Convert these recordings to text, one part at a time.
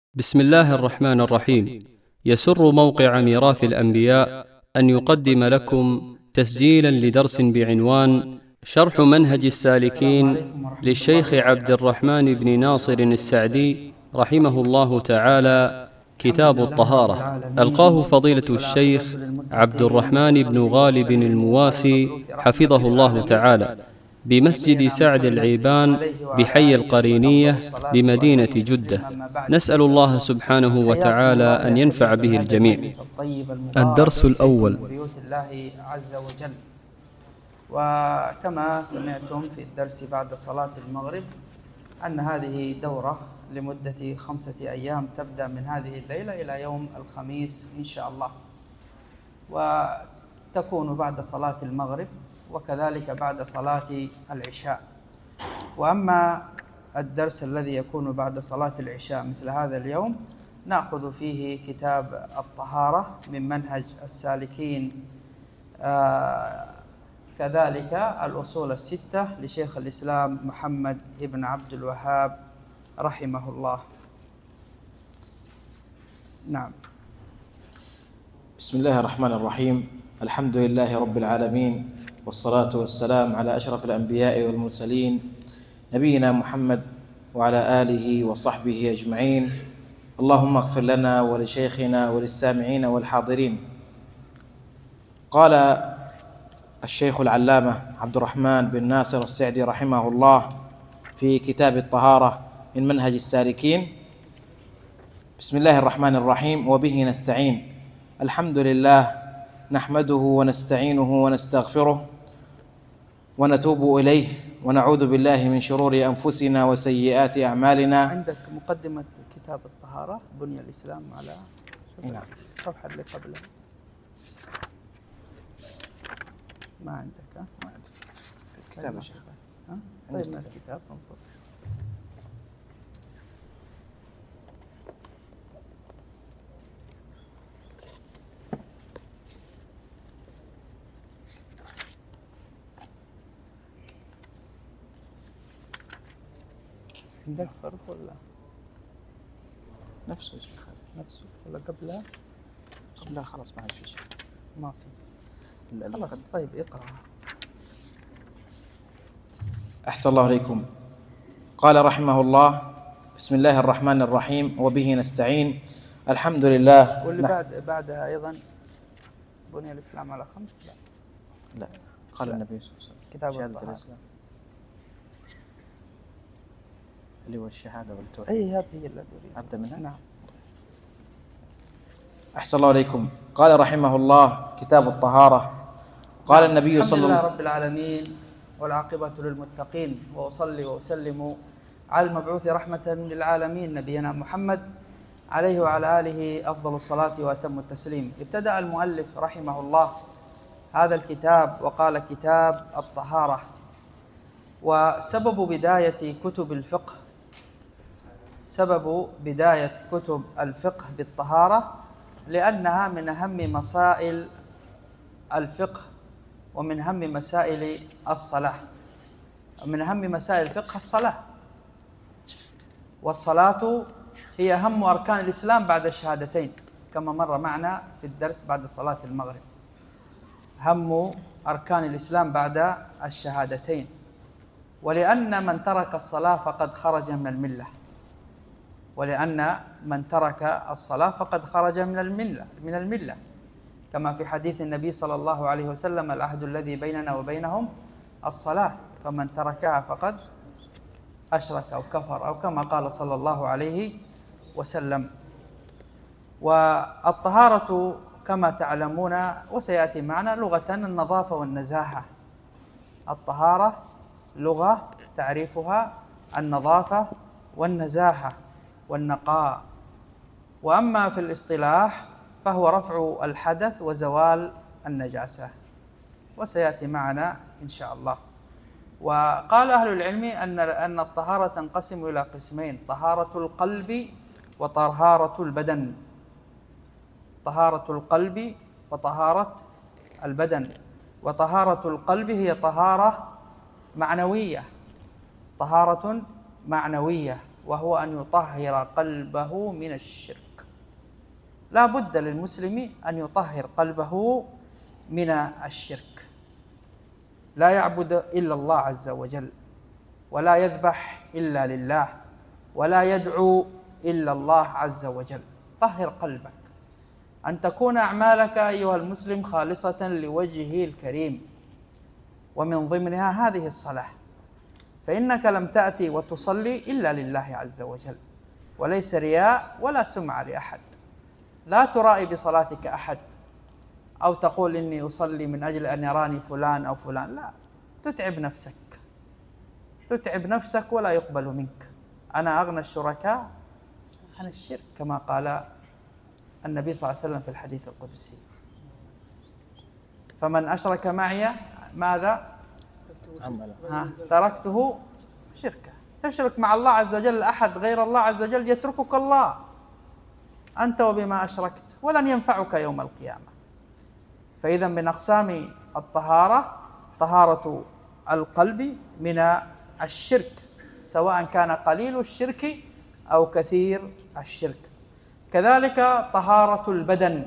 بسم الله الرحمن الرحيم. يسر موقع ميراث الأنبياء أن يقدم لكم تسجيلا لدرس بعنوان شرح منهج السالكين للشيخ عبد الرحمن بن ناصر السعدي رحمه الله تعالى، كتاب الطهارة، ألقاه فضيلة الشيخ عبد الرحمن بن غالب المواسي حفظه الله تعالى بمسجد سعد العيبان بحي القرينية بمدينة جدة. نسأل الله سبحانه وتعالى أن ينفع به الجميع. الدرس الأول. بيوت الله عز وجل. وكما سمعتم في الدرس بعد صلاة المغرب أن هذه دورة لمدة 5 أيام تبدأ من هذه الليلة إلى يوم الخميس إن شاء الله، وتكون بعد صلاة المغرب وكذلك بعد صلاة العشاء. وأما الدرس الذي يكون بعد صلاة العشاء مثل هذا اليوم نأخذ فيه كتاب الطهارة من منهج السالكين، كذلك الأصول الستة لشيخ الإسلام محمد بن عبد الوهاب رحمه الله. نعم. بسم الله الرحمن الرحيم. الحمد لله رب العالمين، والصلاة والسلام على أشرف الأنبياء والمرسلين نبينا محمد وعلى آله وصحبه أجمعين. اللهم اغفر لنا ولشيخنا وللسامعين والحاضرين. قال الشيخ العلامة عبد الرحمن بن ناصر السعدي رحمه الله في كتاب الطهارة من منهج السالكين: بسم الله الرحمن الرحيم، وبه نستعين. الحمد لله نحمده ونستعينه ونستغفره ونتوب إليه، ونعوذ بالله من شرور أنفسنا وسيئات أعمالنا. عندك مقدمة كتاب الطهارة بني الإسلام على الصفحة اللي قبلها؟ ما عندك؟ ما عندي في الكتاب يا شيخ. بس طيب من الكتاب انظر. عندك فرق ولا نفسه يا شيخ؟ نفسه ولا قبلها؟ لا خلاص ما في شيء. ما في. خلاص طيب اقرأ. أحسن الله عليكم. قال رحمه الله: بسم الله الرحمن الرحيم، وبه نستعين. الحمد لله. واللي بعدها أيضا بني الإسلام على 5. لا قال لا. النبي صلى الله عليه وسلم كتاب شهادة الإسلام اللي هو الشهادة والتوحيد. أي هذه هي التي أريد أبدأ منها. نعم. أحسن الله عليكم. قال رحمه الله: كتاب الطهارة. قال النبي صلى الله عليه وسلم: الحمد لله رب العالمين، والعاقبة للمتقين، وأصلي وأسلم على المبعوث رحمة للعالمين نبينا محمد عليه وعلى آله أفضل الصلاة وأتم التسليم. ابتدأ المؤلف رحمه الله هذا الكتاب وقال: كتاب الطهارة. وسبب بداية كتب الفقه، سبب بداية كتب الفقه بالطهارة لأنها من أهم مسائل الفقه ومن أهم مسائل الصلاة. من أهم مسائل الفقه الصلاة، والصلاة هي أهم أركان الإسلام بعد الشهادتين، كما مر معنا في الدرس بعد صلاة المغرب. أهم أركان الإسلام بعد الشهادتين، ولأن من ترك الصلاة فقد خرج من الملة، ولأن من ترك الصلاة فقد خرج من الملة كما في حديث النبي صلى الله عليه وسلم: العهد الذي بيننا وبينهم الصلاة، فمن تركها فقد أشرك أو كفر، أو كما قال صلى الله عليه وسلم. والطهارة كما تعلمون وسيأتي معنا لغة النظافة والنزاهة. الطهارة لغة تعريفها النظافة والنزاهة والنقاء، وأما في الاصطلاح فهو رفع الحدث وزوال النجاسة، وسيأتي معنا إن شاء الله. وقال أهل العلم أن الطهارة تنقسم إلى قسمين: طهارة القلب وطهارة البدن. طهارة القلب وطهارة البدن. وطهارة القلب هي طهارة معنوية، طهارة معنوية، وهو أن يطهر قلبه من الشرك. لا بد للمسلم أن يطهر قلبه من الشرك، لا يعبد إلا الله عز وجل، ولا يذبح إلا لله، ولا يدعو إلا الله عز وجل. طهر قلبك، أن تكون أعمالك أيها المسلم خالصة لوجهه الكريم، ومن ضمنها هذه الصلاة، فإنك لم تأتي وتصلي إلا لله عز وجل، وليس رياء ولا سمعة لأحد. لا ترائي بصلاتك أحد أو تقول إني أصلي من أجل أن يراني فلان أو فلان، لا، تتعب نفسك، تتعب نفسك ولا يقبل منك. أنا أغنى الشركاء عن الشرك، كما قال النبي صلى الله عليه وسلم في الحديث القدسي: فمن أشرك معي ماذا؟ تركته شركا. تشرك مع الله عز وجل أحد غير الله عز وجل يتركك الله أنت وبما أشركت، ولن ينفعك يوم القيامة. فإذا من أقسام الطهارة طهارة القلب من الشرك، سواء كان قليل الشرك أو كثير الشرك. كذلك طهارة البدن،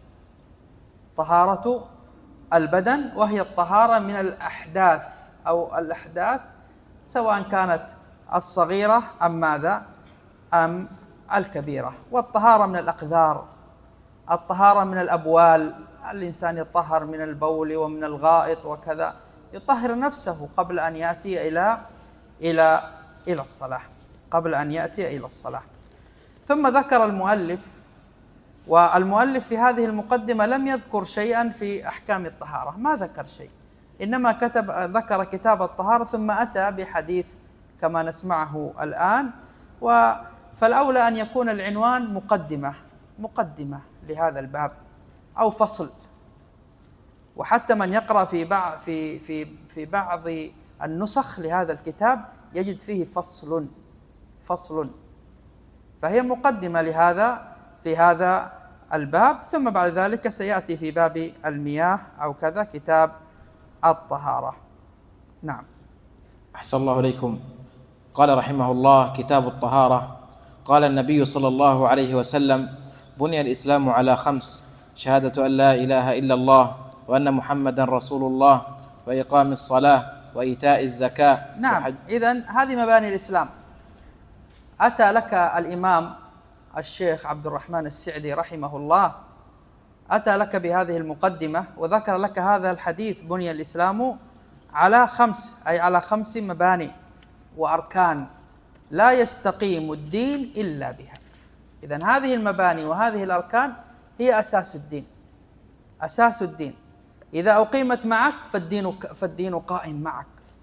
طهارة البدن وهي الطهارة من الأحداث أو الأحداث، سواء كانت الصغيرة أم ماذا؟ أم الكبيرة. والطهارة من الأقذار، الطهارة من الأبوال، الإنسان يطهر من البول ومن الغائط وكذا، يطهر نفسه قبل أن يأتي إلى الصلاة، قبل أن يأتي إلى الصلاة. ثم ذكر المؤلف، والمؤلف في هذه المقدمة لم يذكر شيئا في أحكام الطهارة، ما ذكر شيء، إنما ذكر كتاب الطهارة ثم أتى بحديث كما نسمعه الآن. فالأولى أن يكون العنوان مقدمة لهذا الباب أو فصل. وحتى من يقرأ في بعض النسخ لهذا الكتاب يجد فيه فصل، فهي مقدمة لهذا في هذا الباب. ثم بعد ذلك سيأتي في باب المياه أو كذا كتاب الطهارة. نعم. أحسن الله إليكم. قال رحمه الله: كتاب الطهارة. قال النبي صلى الله عليه وسلم: بني الإسلام على 5: شهادة أن لا إله إلا الله وأن محمدا رسول الله، وإقام الصلاة، وإيتاء الزكاة. نعم. إذن هذه مباني الإسلام. أتى لك الإمام الشيخ عبد الرحمن السعدي رحمه الله، أتى لك بهذه المقدمة وذكر لك هذا الحديث: بني الإسلام على 5، أي على 5 مباني وأركان لا يستقيم الدين إلا بها. إذن هذه المباني وهذه الأركان هي أساس الدين، أساس الدين. إذا أقيمت معك فالدين قائم معك.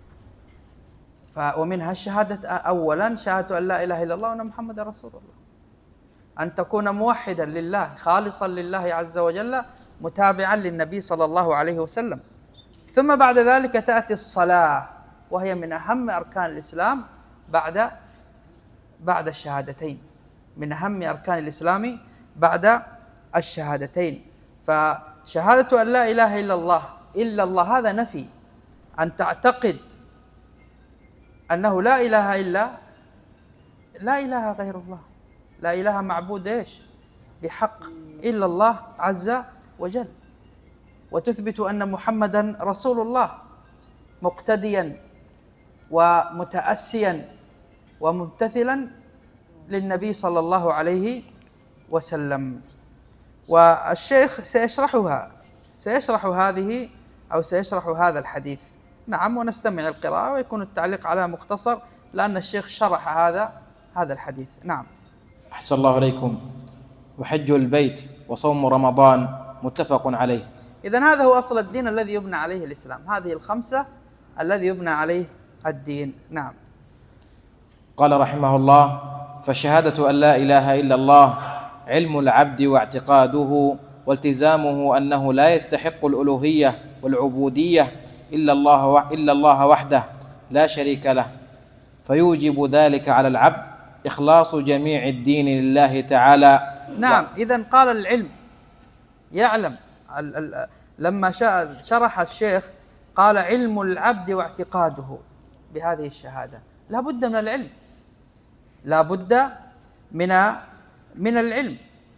ومنها الشهادة، أولا شهادة أن لا إله إلا الله وأن محمد رسول الله، أن تكون موحدا لله خالصا لله عز وجل متابعا للنبي صلى الله عليه وسلم. ثم بعد ذلك تأتي الصلاة، وهي من أهم أركان الإسلام بعد الشهادتين، من أهم أركان الإسلام بعد الشهادتين. فشهادة أن لا إله إلا الله هذا نفي، أن تعتقد أنه لا إله غير الله، لا إله معبود بحق إلا الله عز وجل، وتثبت أن محمدا رسول الله مقتديا ومتأسيا وممتثلا للنبي صلى الله عليه وسلم. والشيخ سيشرح هذه أو سيشرح هذا الحديث. نعم. ونستمع القراءة ويكون التعليق على مختصر، لأن الشيخ شرح هذا الحديث. نعم. أحسن الله إليكم. وحج البيت وصوم رمضان متفق عليه. إذن هذا هو أصل الدين الذي يبنى عليه الإسلام، هذه ال5 الذي يبنى عليه الدين. نعم. قال رحمه الله: فشهادة أن لا إله إلا الله علم العبد واعتقاده والتزامه أنه لا يستحق الألوهية والعبودية إلا الله وحده لا شريك له، فيوجب ذلك على العبد إخلاص جميع الدين لله تعالى. نعم. إذن قال العلم يعلم، لما شرح الشيخ قال: علم العبد واعتقاده بهذه الشهادة. لا بد من العلم، لا بد من العلم.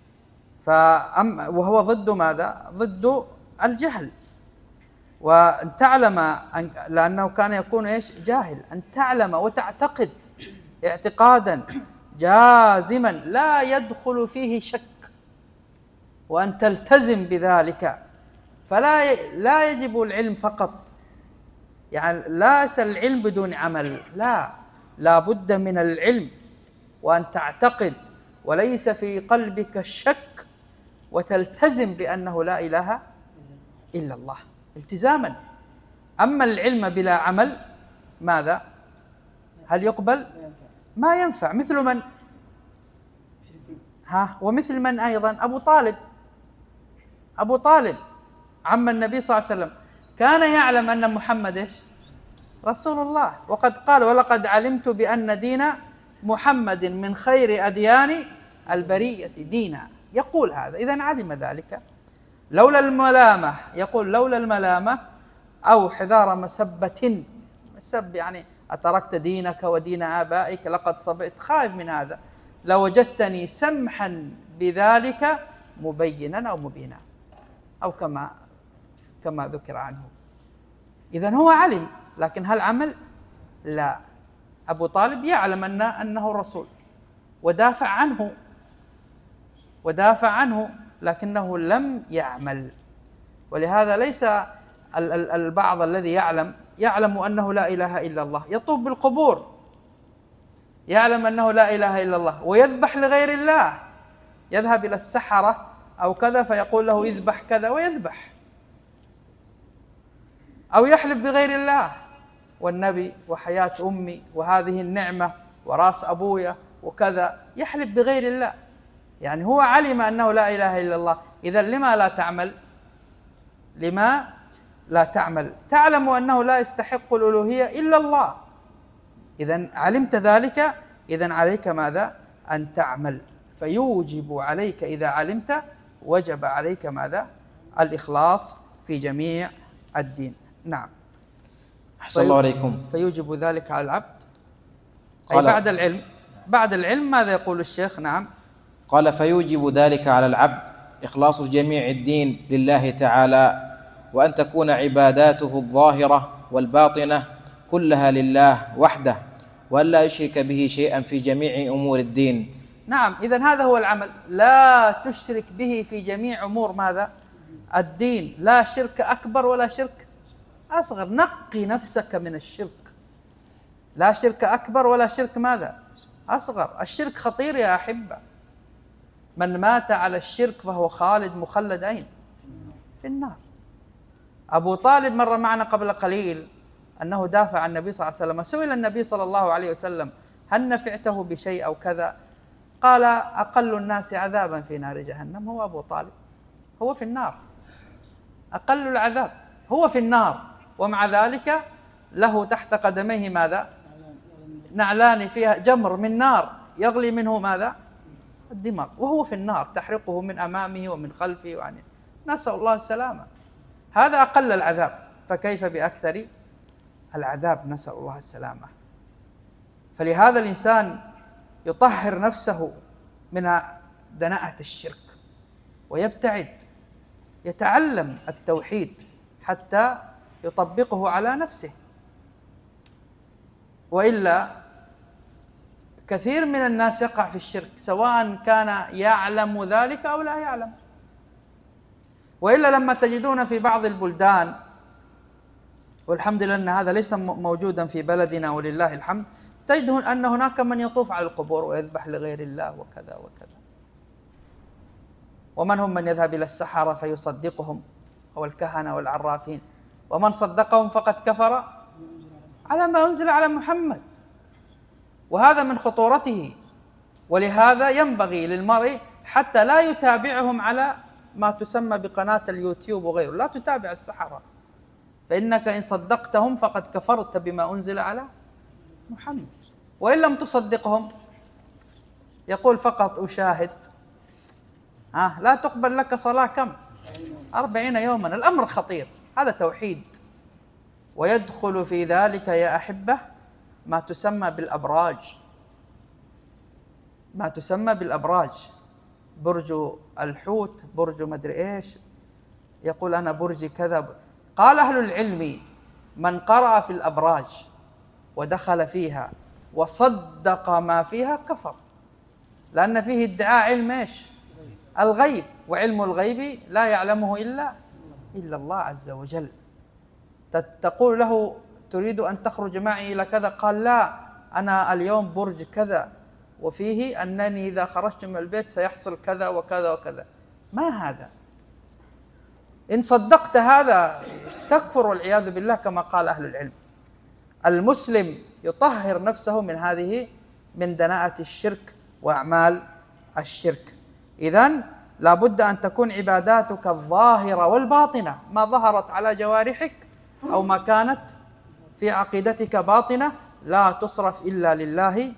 وهو ضد ماذا؟ ضد الجهل. وأن تعلم لأنه كان يكون إيش؟ جاهل. أن تعلم وتعتقد اعتقادا جازما لا يدخل فيه شك، وأن تلتزم بذلك. لا يجب العلم فقط، يعني ليس العلم بدون عمل، لا بد من العلم وأن تعتقد وليس في قلبك الشك، وتلتزم بأنه لا إله إلا الله التزاما. أما العلم بلا عمل ماذا؟ هل يقبل؟ ما ينفع. مثل من؟ ومثل من أيضا؟ أبو طالب عم النبي صلى الله عليه وسلم كان يعلم أن محمد إيش؟ رسول الله، وقد قال: ولقد علمت بأن دين محمد من خير أديان البرية دينا. يقول هذا، إذن علم ذلك. لولا الملامة، يقول: لولا الملامة أو حذار مسبة، مسب يعني أتركت دينك ودين آبائك لقد صبئت، خائف من هذا، لوجدتني سمحا بذلك مبينا أو مبينا، أو كما ذكر عنه. إذن هو علم، لكن هل عمل؟ لا. أبو طالب يعلم أنه رسول ودافع عنه لكنه لم يعمل. ولهذا ليس البعض الذي يعلم أنه لا إله إلا الله، يطوف بالقبور، يعلم أنه لا إله إلا الله ويذبح لغير الله، يذهب إلى السحرة أو كذا فيقول له اذبح كذا ويذبح، أو يحلف بغير الله، والنبي وحياة أمي وهذه النعمة وراس أبويا وكذا، يحلف بغير الله. يعني هو علم أنه لا إله إلا الله. إذن لما لا تعمل؟ تعلم أنه لا يستحق الألوهية إلا الله، إذن علمت ذلك، إذن عليك ماذا؟ أن تعمل. فيوجب عليك إذا علمت، وجب عليك ماذا؟ الإخلاص في جميع الدين. نعم. أحسن الله عليكم. فيوجب ذلك على العبد، أي بعد العلم ماذا يقول الشيخ؟ نعم. قال: فيوجب ذلك على العبد إخلاص جميع الدين لله تعالى، وأن تكون عباداته الظاهرة والباطنة كلها لله وحده، وأن لا يشرك به شيئا في جميع أمور الدين. نعم. إذن هذا هو العمل، لا تشرك به في جميع أمور ماذا؟ الدين. لا شرك أكبر ولا شرك أصغر، نقي نفسك من الشرك. لا شرك أكبر ولا شرك ماذا؟ أصغر. الشرك خطير يا أحبة، من مات على الشرك فهو خالد مخلد أين؟ في النار. أبو طالب مر معنا قبل قليل أنه دافع عن النبي صلى الله عليه وسلم، سئل النبي صلى الله عليه وسلم: هل نفعته بشيء أو كذا؟ قال: أقل الناس عذابا في نار جهنم هو أبو طالب، هو في النار، أقل العذاب هو في النار، ومع ذلك له تحت قدميه ماذا؟ نعلان فيها جمر من نار يغلي منه ماذا؟ الدماغ، وهو في النار تحرقه من أمامه ومن خلفه وعنه، نسأل الله السلامة. هذا أقل العذاب، فكيف بأكثر العذاب؟ نسأل الله السلامة. فلهذا الإنسان يطهر نفسه من دناءة الشرك ويبتعد، يتعلم التوحيد حتى يطبقه على نفسه، وإلا كثير من الناس يقع في الشرك سواء كان يعلم ذلك أو لا يعلم. وإلا لما تجدون في بعض البلدان، والحمد لله أن هذا ليس موجودا في بلدنا ولله الحمد، تجدون أن هناك من يطوف على القبور ويذبح لغير الله وكذا وكذا. ومن هم من يذهب إلى السحرة فيصدقهم، أو الكهنة والعرافين، ومن صدقهم فقد كفر على ما أنزل على محمد. وهذا من خطورته، ولهذا ينبغي للمرء حتى لا يتابعهم على ما تسمى بقناة اليوتيوب وغيره، لا تتابع السحرة، فإنك إن صدقتهم فقد كفرت بما أنزل على محمد. وإن لم تصدقهم يقول فقط أشاهد، لا تقبل لك صلاة كم؟ 40 يوما. الأمر خطير، هذا توحيد. ويدخل في ذلك يا أحبة ما تسمى بالأبراج، ما تسمى بالأبراج، برج الحوت، برج مدري إيش، يقول أنا برج كذا. قال أهل العلم من قرأ في الأبراج ودخل فيها وصدق ما فيها كفر، لأن فيه ادعاء علم إيش؟ الغيب، وعلم الغيب لا يعلمه إلا الله عز وجل. تقول له تريد أن تخرج معي إلى كذا، قال لا أنا اليوم برج كذا وفيه أنني إذا خرجت من البيت سيحصل كذا وكذا وكذا. ما هذا؟ إن صدقت هذا تكفر والعياذ بالله كما قال أهل العلم. المسلم يطهر نفسه من هذه، من دناءة الشرك وأعمال الشرك. إذن لا بد أن تكون عباداتك الظاهرة والباطنة، ما ظهرت على جوارحك أو ما كانت في عقيدتك باطنة، لا تصرف إلا لله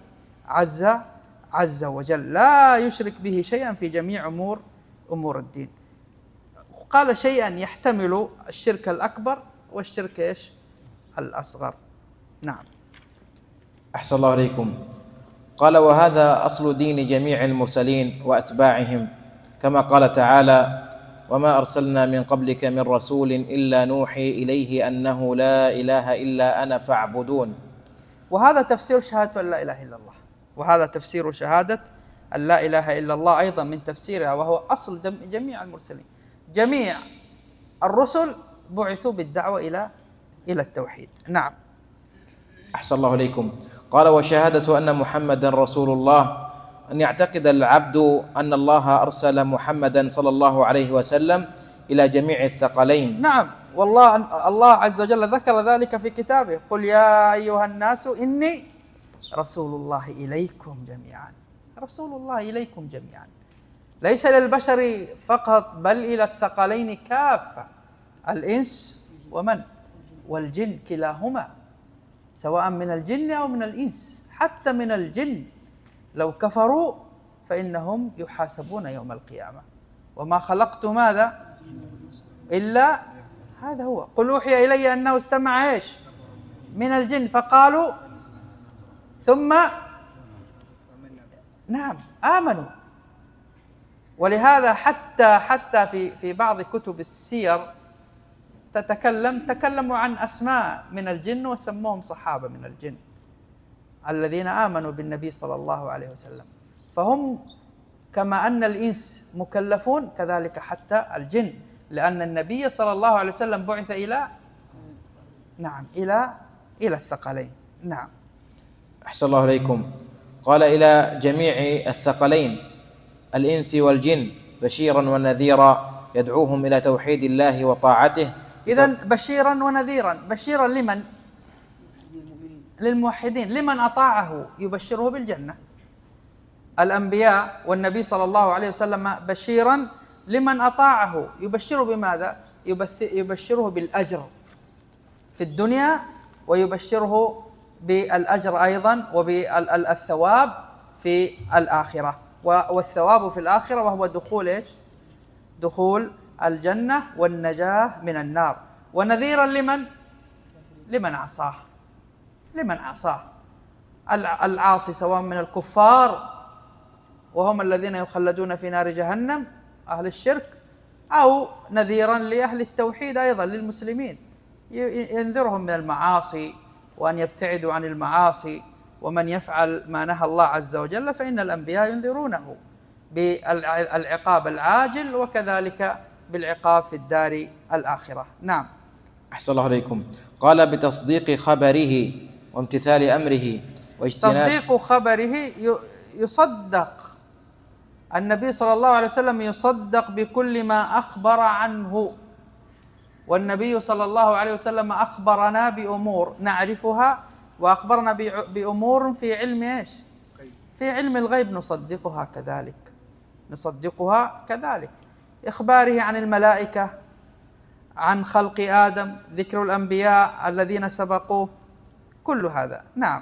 عز وجل، لا يشرك به شيئا في جميع أمور الدين. قال شيئا يحتمل الشرك الأكبر والشرك إيش؟ الأصغر. نعم. أحسن الله عليكم. قال وهذا أصل دين جميع المرسلين وأتباعهم، كما قال تعالى وما أرسلنا من قبلك من رسول إلا نوحي إليه أنه لا إله إلا أنا فاعبدون. وهذا تفسير شهادة أن لا إله إلا الله، وهذا تفسير شهادة أن لا إله إلا الله أيضا من تفسيرها، وهو أصل جميع المرسلين. جميع الرسل بعثوا بالدعوة إلى التوحيد. نعم. أحسن الله عليكم. قال وشهادة أن محمدا رسول الله أن يعتقد العبد أن الله أرسل محمدا صلى الله عليه وسلم إلى جميع الثقلين. نعم، والله الله عز وجل ذكر ذلك في كتابه، قل يا أيها الناس إني رسول الله إليكم جميعا. رسول الله إليكم جميعا، ليس للبشر فقط بل إلى الثقلين كافة، الإنس والجن كلاهما، سواء من الجن أو من الإنس. حتى من الجن لو كفروا فإنهم يحاسبون يوم القيامة. وما خلقت ماذا إلا هذا هو. قل أوحي إلي أنه استمع إيش من الجن فقالوا ثم نعم آمنوا. ولهذا حتى في بعض كتب السير تكلموا عن أسماء من الجن وسموهم صحابة من الجن الذين آمنوا بالنبي صلى الله عليه وسلم. فهم كما أن الإنس مكلفون كذلك حتى الجن، لأن النبي صلى الله عليه وسلم بعث إلى الثقلين. نعم. أحسن الله عليكم. قال إلى جميع الثقلين الإنس والجن بشيرا ونذيرا يدعوهم إلى توحيد الله وطاعته. إذن بشيرا ونذيرا. بشيرا لمن؟ للموحدين. لمن أطاعه يبشره بالجنة. الأنبياء والنبي صلى الله عليه وسلم بشيرا لمن أطاعه، يبشره بماذا؟ يبشره بالأجر في الدنيا، ويبشره بالأجر أيضا وبالثواب في الآخرة. والثواب في الآخرة وهو دخول إيش؟ دخول الجنة والنجاة من النار. ونذيرا لمن عصاه. لمن عصاه العاصي سواء من الكفار وهم الذين يخلدون في نار جهنم أهل الشرك، أو نذيرا لأهل التوحيد أيضا للمسلمين، ينذرهم من المعاصي وأن يبتعدوا عن المعاصي. ومن يفعل ما نهى الله عز وجل فإن الأنبياء ينذرونه بالعقاب العاجل وكذلك بالعقاب في الدار الآخرة. نعم. أحسن الله عليكم. قال بتصديق خبره وامتثال أمره واجتناب. تصديق خبره يصدق النبي صلى الله عليه وسلم، يصدق بكل ما أخبر عنه. والنبي صلى الله عليه وسلم أخبرنا بأمور نعرفها، وأخبرنا بأمور في علم إيش؟ في علم الغيب نصدقها كذلك. إخباره عن الملائكة، عن خلق آدم، ذكر الأنبياء الذين سبقوه، كل هذا. نعم.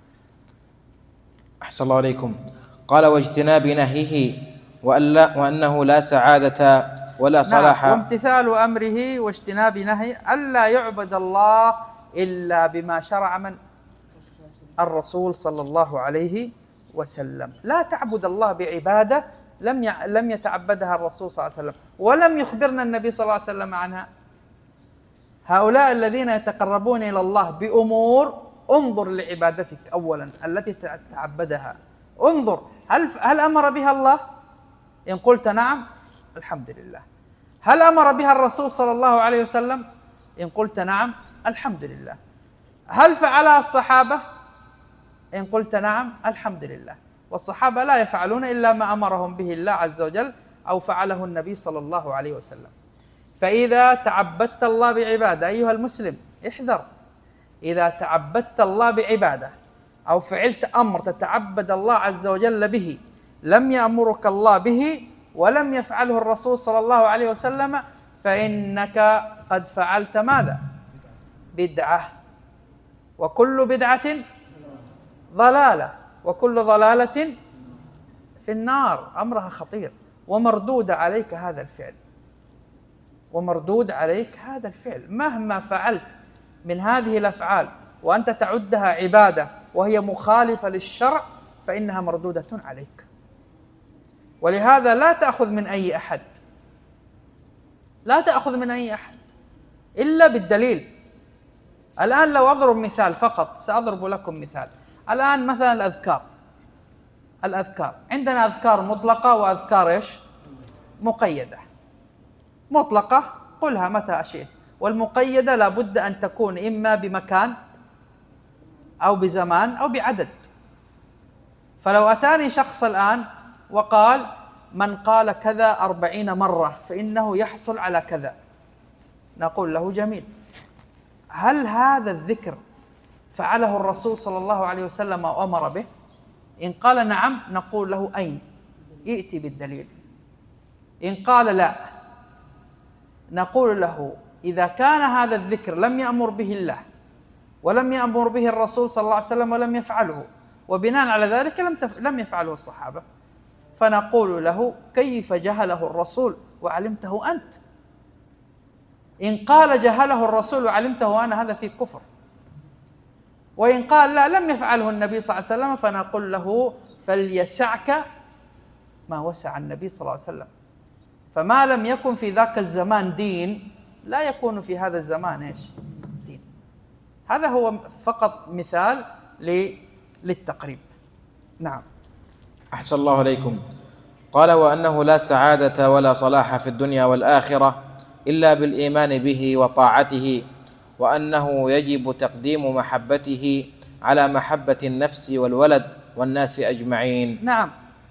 أحسن الله عليكم. قال واجتناب نهيه وأنه لا سعادة ولا صلاح. نعم. وامتثال أمره واجتناب نهيه، ألا يعبد الله إلا بما شرع من الرسول صلى الله عليه وسلم. لا تعبد الله بعبادة لم يتعبدها الرسول صلى الله عليه وسلم، ولم يخبرنا النبي صلى الله عليه وسلم عنها. هؤلاء الذين يتقربون إلى الله بأمور، انظر لعبادتك أولا التي تتعبدها، انظر هل أمر بها الله؟ إن قلت نعم الحمد لله. هل أمر بها الرسول صلى الله عليه وسلم؟ إن قلت نعم الحمد لله. هل فعلها الصحابة؟ إن قلت نعم الحمد لله. والصحابة لا يفعلون إلا ما أمرهم به الله عز وجل أو فعله النبي صلى الله عليه وسلم. فإذا تعبدت الله بعبادة أيها المسلم احذر، إذا تعبدت الله بعبادة أو فعلت أمر تتعبد الله عز وجل به لم يأمرك الله به ولم يفعله الرسول صلى الله عليه وسلم، فإنك قد فعلت ماذا؟ بدعة، وكل بدعة ضلالة، وكل ضلالة في النار. أمرها خطير، ومردود عليك هذا الفعل، ومردود عليك هذا الفعل. مهما فعلت من هذه الأفعال وأنت تعدها عبادة وهي مخالفة للشرع فإنها مردودة عليك. ولهذا لا تأخذ من أي أحد، لا تأخذ من أي أحد إلا بالدليل. الآن لو أضرب مثال فقط، سأضرب لكم مثال. الآن مثلا الأذكار عندنا أذكار مطلقة وأذكار إيش؟ مقيدة. مطلقة قلها متى أشئت، والمقيدة لابد أن تكون إما بمكان أو بزمان أو بعدد. فلو أتاني شخص الآن وقال من قال كذا 40 مرة فإنه يحصل على كذا، نقول له جميل، هل هذا الذكر فعله الرسول صلى الله عليه وسلم أو أمر به؟ إن قال نعم نقول له أين؟ ائتي بالدليل. إن قال لا نقول له إذا كان هذا الذكر لم يأمر به الله ولم يأمر به الرسول صلى الله عليه وسلم ولم يفعله، وبناء على ذلك لم يفعله الصحابة، فنقول له كيف جهله الرسول وعلمته أنت؟ إن قال جهله الرسول وعلمته أنا هذا في كفر. وإن قال لا لم يفعله النبي صلى الله عليه وسلم فنقول له فليسعك ما وسع النبي صلى الله عليه وسلم. فما لم يكن في ذاك الزمان دين لا يكون في هذا الزمان إيش؟ دين. هذا هو فقط مثال للتقريب. نعم. أحسن الله إليكم. قال وأنه لا سعادة ولا صلاح في الدنيا والآخرة إلا بالإيمان به وطاعته، وأنه يجب تقديم محبته على محبة النفس والولد والناس أجمعين. نعم.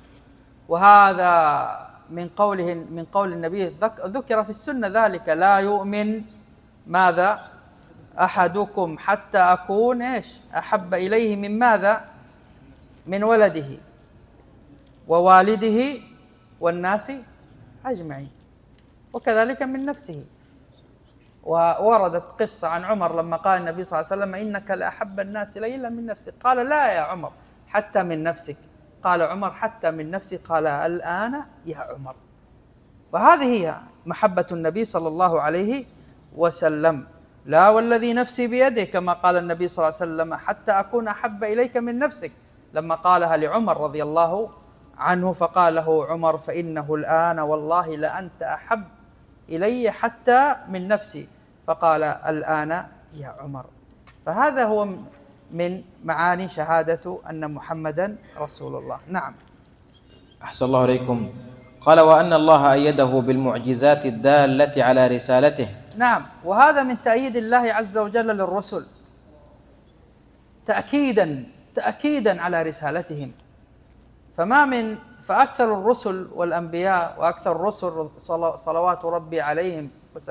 وهذا من قول النبي ذكر في السنة ذلك: لا يؤمن ماذا أحدكم حتى أكون إيش أحب إليه من ماذا؟ من ولده ووالده والناس أجمعين، وكذلك من نفسه. ووردت قصة عن عمر لما قال النبي صلى الله عليه وسلم: إنك لأحب الناس إلي إلا من نفسك. قال: لا يا عمر، حتى من نفسك. قال عمر: حتى من نفسي. قال: الآن يا عمر. وهذه هي محبة النبي صلى الله عليه وسلم. لا والذي نفسي بيده، كما قال النبي صلى الله عليه وسلم: حتى أكون أحب إليك من نفسك، لما قالها لعمر رضي الله عنه. فقال له عمر: فإنه الآن والله لأنت أحب إلي حتى من نفسي. فقال: الآن يا عمر. فهذا هو من معاني شهادة أن محمدا رسول الله. نعم. أحسن الله إليكم. قال وأن الله أيده بالمعجزات الدالة على رسالته. نعم. وهذا من تأييد الله عز وجل للرسل، تأكيدا على رسالتهم. فأكثر الرسل والأنبياء وأكثر الرسل صلوات ربي عليهم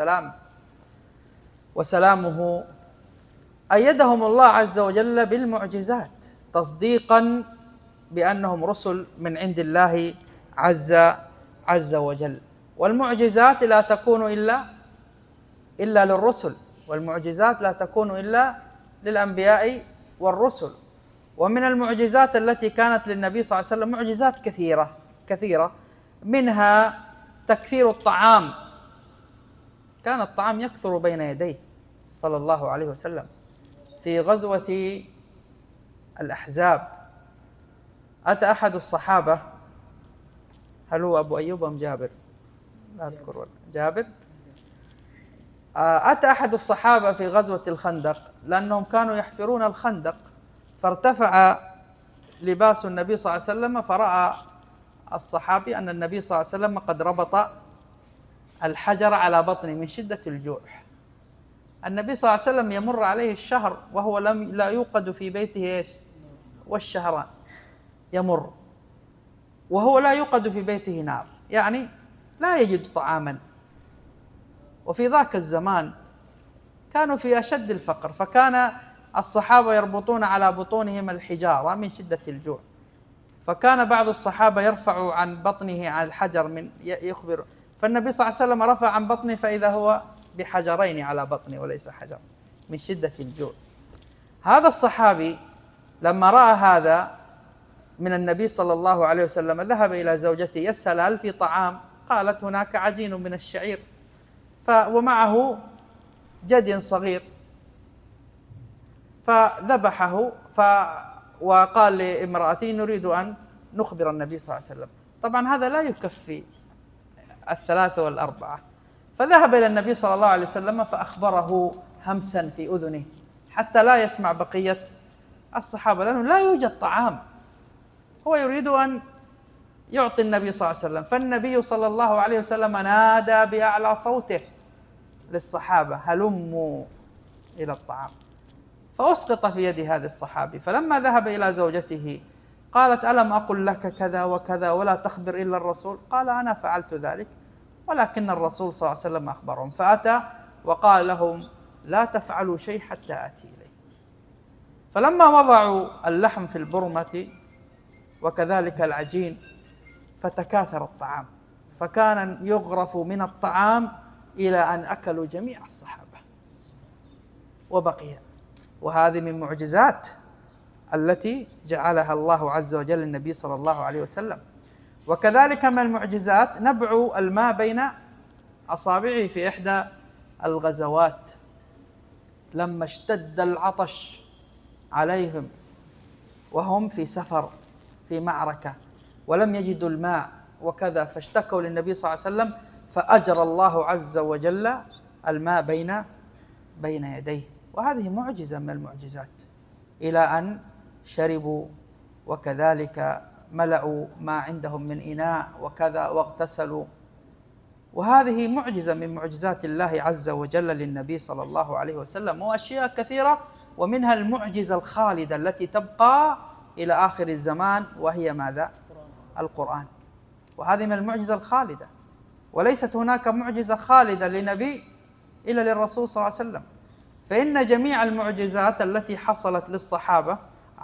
وسلامه أيدهم الله عز وجل بالمعجزات، تصديقا بأنهم رسل من عند الله عز وجل. والمعجزات لا تكون إلا للرسل، والمعجزات لا تكون إلا للأنبياء والرسل. ومن المعجزات التي كانت للنبي صلى الله عليه وسلم معجزات كثيرة، منها تكثير الطعام. كان الطعام يكثر بين يديه صلى الله عليه وسلم. في غزوة الأحزاب أتى أحد الصحابة، هل هو أبو أيوب أم جابر؟ لا أذكر. جابر. أتى أحد الصحابة في غزوة الخندق، لأنهم كانوا يحفرون الخندق، فارتفع لباس النبي صلى الله عليه وسلم، فرأى الصحابي أن النبي صلى الله عليه وسلم قد ربط الحجر على بطنه من شدة الجوع. النبي صلى الله عليه وسلم يمر عليه الشهر وهو لا يوقد في بيته إيش؟ والشهران يمر وهو لا يوقد في بيته نار، يعني لا يجد طعاما. وفي ذاك الزمان كانوا في أشد الفقر، فكان الصحابة يربطون على بطونهم الحجارة من شدة الجوع، فكان بعض الصحابة يرفع عن بطنه على الحجر من يخبر، فالنبي صلى الله عليه وسلم رفع عن بطنه فإذا هو بحجرين على بطنه وليس حجر من شدة الجوع. هذا الصحابي لما رأى هذا من النبي صلى الله عليه وسلم ذهب إلى زوجته يسأل هل في طعام؟ قالت هناك عجين من الشعير ومعه جدي صغير، فذبحه وقال لامرأته نريد أن نخبر النبي صلى الله عليه وسلم. طبعا هذا لا يكفي الثلاثة والأربعة، فذهب إلى النبي صلى الله عليه وسلم فأخبره همسا في أذنه حتى لا يسمع بقية الصحابة، لأنه لا يوجد طعام. هو يريد أن يعطي النبي صلى الله عليه وسلم، فالنبي صلى الله عليه وسلم نادى بأعلى صوته للصحابة هلموا إلى الطعام، فأسقط في يد هذا الصحابي. فلما ذهب إلى زوجته قالت ألم أقل لك كذا وكذا ولا تخبر إلا الرسول؟ قال أنا فعلت ذلك ولكن الرسول صلى الله عليه وسلم أخبرهم. فأتى وقال لهم لا تفعلوا شيء حتى آتي إليه. فلما وضعوا اللحم في البرمة وكذلك العجين فتكاثر الطعام، فكان يغرف من الطعام إلى أن أكلوا جميع الصحابة وبقي. وهذه من معجزات التي جعلها الله عز وجل للنبي صلى الله عليه وسلم. وكذلك من المعجزات نبع الماء بين أصابعه في إحدى الغزوات لما اشتد العطش عليهم وهم في سفر في معركة ولم يجدوا الماء وكذا، فاشتكوا للنبي صلى الله عليه وسلم فأجرى الله عز وجل الماء بين يديه. وهذه معجزة من المعجزات، إلى أن شربوا وكذلك ملأوا ما عندهم من إناء وكذا واغتسلوا. وهذه معجزة من معجزات الله عز وجل للنبي صلى الله عليه وسلم، وأشياء كثيرة، ومنها المعجزة الخالدة التي تبقى إلى آخر الزمان وهي ماذا؟ القرآن. وهذه من المعجزة الخالدة، وليست هناك معجزة خالدة لنبي إلا للرسول صلى الله عليه وسلم. فإن جميع المعجزات التي حصلت للصحابة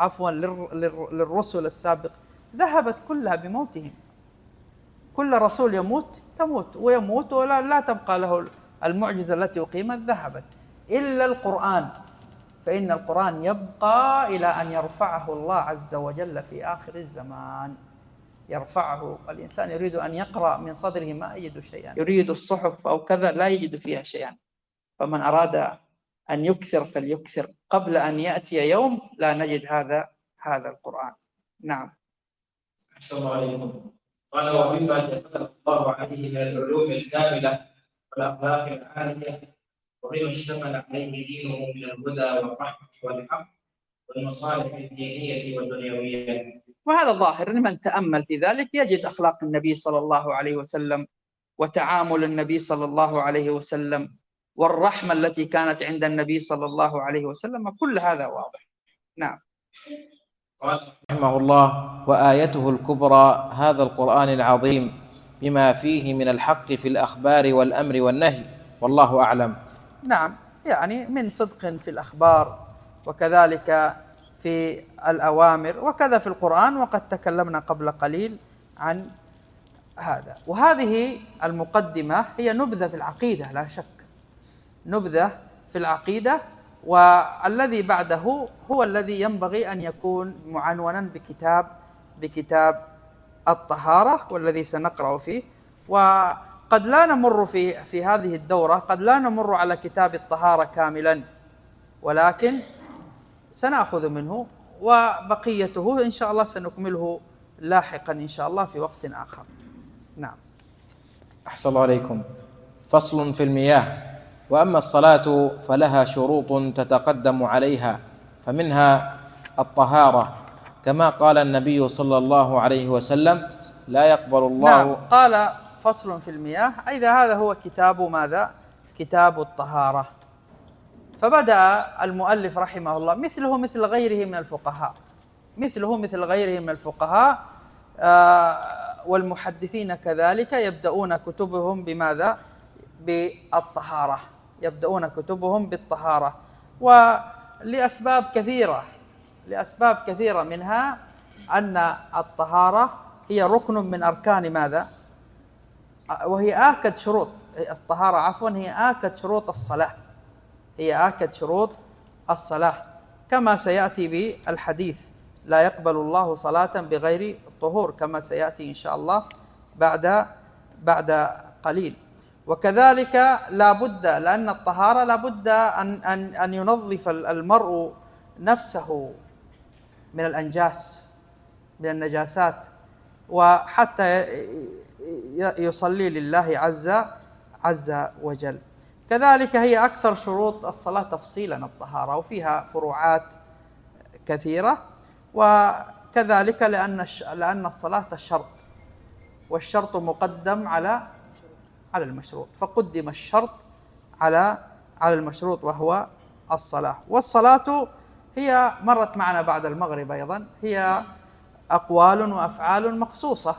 للرسل السابق ذهبت كلها بموتهم. كل رسول تموت ويموت ولا تبقى له المعجزة التي أقيمت، ذهبت إلا القرآن، فإن القرآن يبقى إلى أن يرفعه الله عز وجل في آخر الزمان. يرفعه الإنسان يريد أن يقرأ من صدره ما يجد شيئا، يريد الصحف أو كذا لا يجد فيها شيئا. فمن أراد أن يكثر فليكثر قبل أن يأتي يوم لا نجد هذا القرآن. نعم. أحسن الله عليكم. قال ومما جعل الله عليه من العلوم الكاملة والأخلاق العالية ومما اشتمل عليه دينه من الهدى والرحمة والحق والمصالح الدينية والدنيوية. وهذا ظاهر لمن تأمل في ذلك يجد أخلاق النبي صلى الله عليه وسلم وتعامل النبي صلى الله عليه وسلم والرحمة التي كانت عند النبي صلى الله عليه وسلم، كل هذا واضح. نعم. قال رحمه الله وآيته الكبرى هذا القرآن العظيم بما فيه من الحق في الأخبار والأمر والنهي، والله أعلم. نعم، يعني من صدق في الأخبار وكذلك في الأوامر وكذا في القرآن، وقد تكلمنا قبل قليل عن هذا. وهذه المقدمة هي نبذة في العقيدة، لا شك نبذة في العقيدة، والذي بعده هو الذي ينبغي أن يكون معنونا بكتاب الطهارة والذي سنقرأ فيه. وقد لا نمر في هذه الدورة قد لا نمر على كتاب الطهارة كاملا، ولكن سنأخذ منه وبقيته إن شاء الله سنكمله لاحقا إن شاء الله في وقت آخر. نعم. أحسن الله عليكم. فصل في المياه. وأما الصلاة فلها شروط تتقدم عليها، فمنها الطهارة، كما قال النبي صلى الله عليه وسلم: لا يقبل الله. نعم. قال فصل في المياه، إذا هذا هو كتاب ماذا؟ كتاب الطهارة. فبدأ المؤلف رحمه الله مثله مثل غيره من الفقهاء، مثله مثل غيره من الفقهاء والمحدثين كذلك، يبدأون كتبهم بماذا؟ بالطهارة، يبدأون كتبهم بالطهارة، ولأسباب كثيرة، لأسباب كثيرة، منها أن الطهارة هي ركن من أركان ماذا؟ وهي آكد شروط الطهارة، عفوا، هي آكد شروط الصلاة، هي آكد شروط الصلاة، كما سيأتي بالحديث: لا يقبل الله صلاة بغير طهور، كما سيأتي إن شاء الله بعد قليل. وكذلك لا بد، لأن الطهارة لا بد أن ينظف المرء نفسه من الأنجاس، من النجاسات، وحتى يصلي لله عز وجل. كذلك هي أكثر شروط الصلاة تفصيلا الطهارة، وفيها فروعات كثيرة. وكذلك لأن الصلاة شرط، والشرط مقدم على المشروط، فقدم الشرط على المشروط وهو الصلاة. والصلاة هي مرت معنا بعد المغرب أيضا، هي أقوال وأفعال مخصوصة،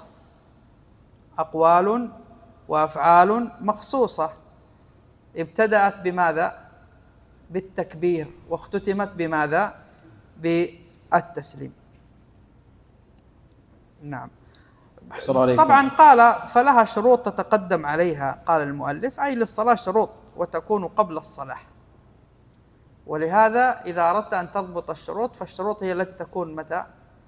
أقوال وأفعال مخصوصة، ابتدأت بماذا؟ بالتكبير، واختتمت بماذا؟ بالتسليم. نعم. طبعا قال فلها شروط تتقدم عليها، قال المؤلف أي للصلاة شروط وتكون قبل الصلاة، ولهذا إذا أردت أن تضبط الشروط فالشروط هي التي تكون متى؟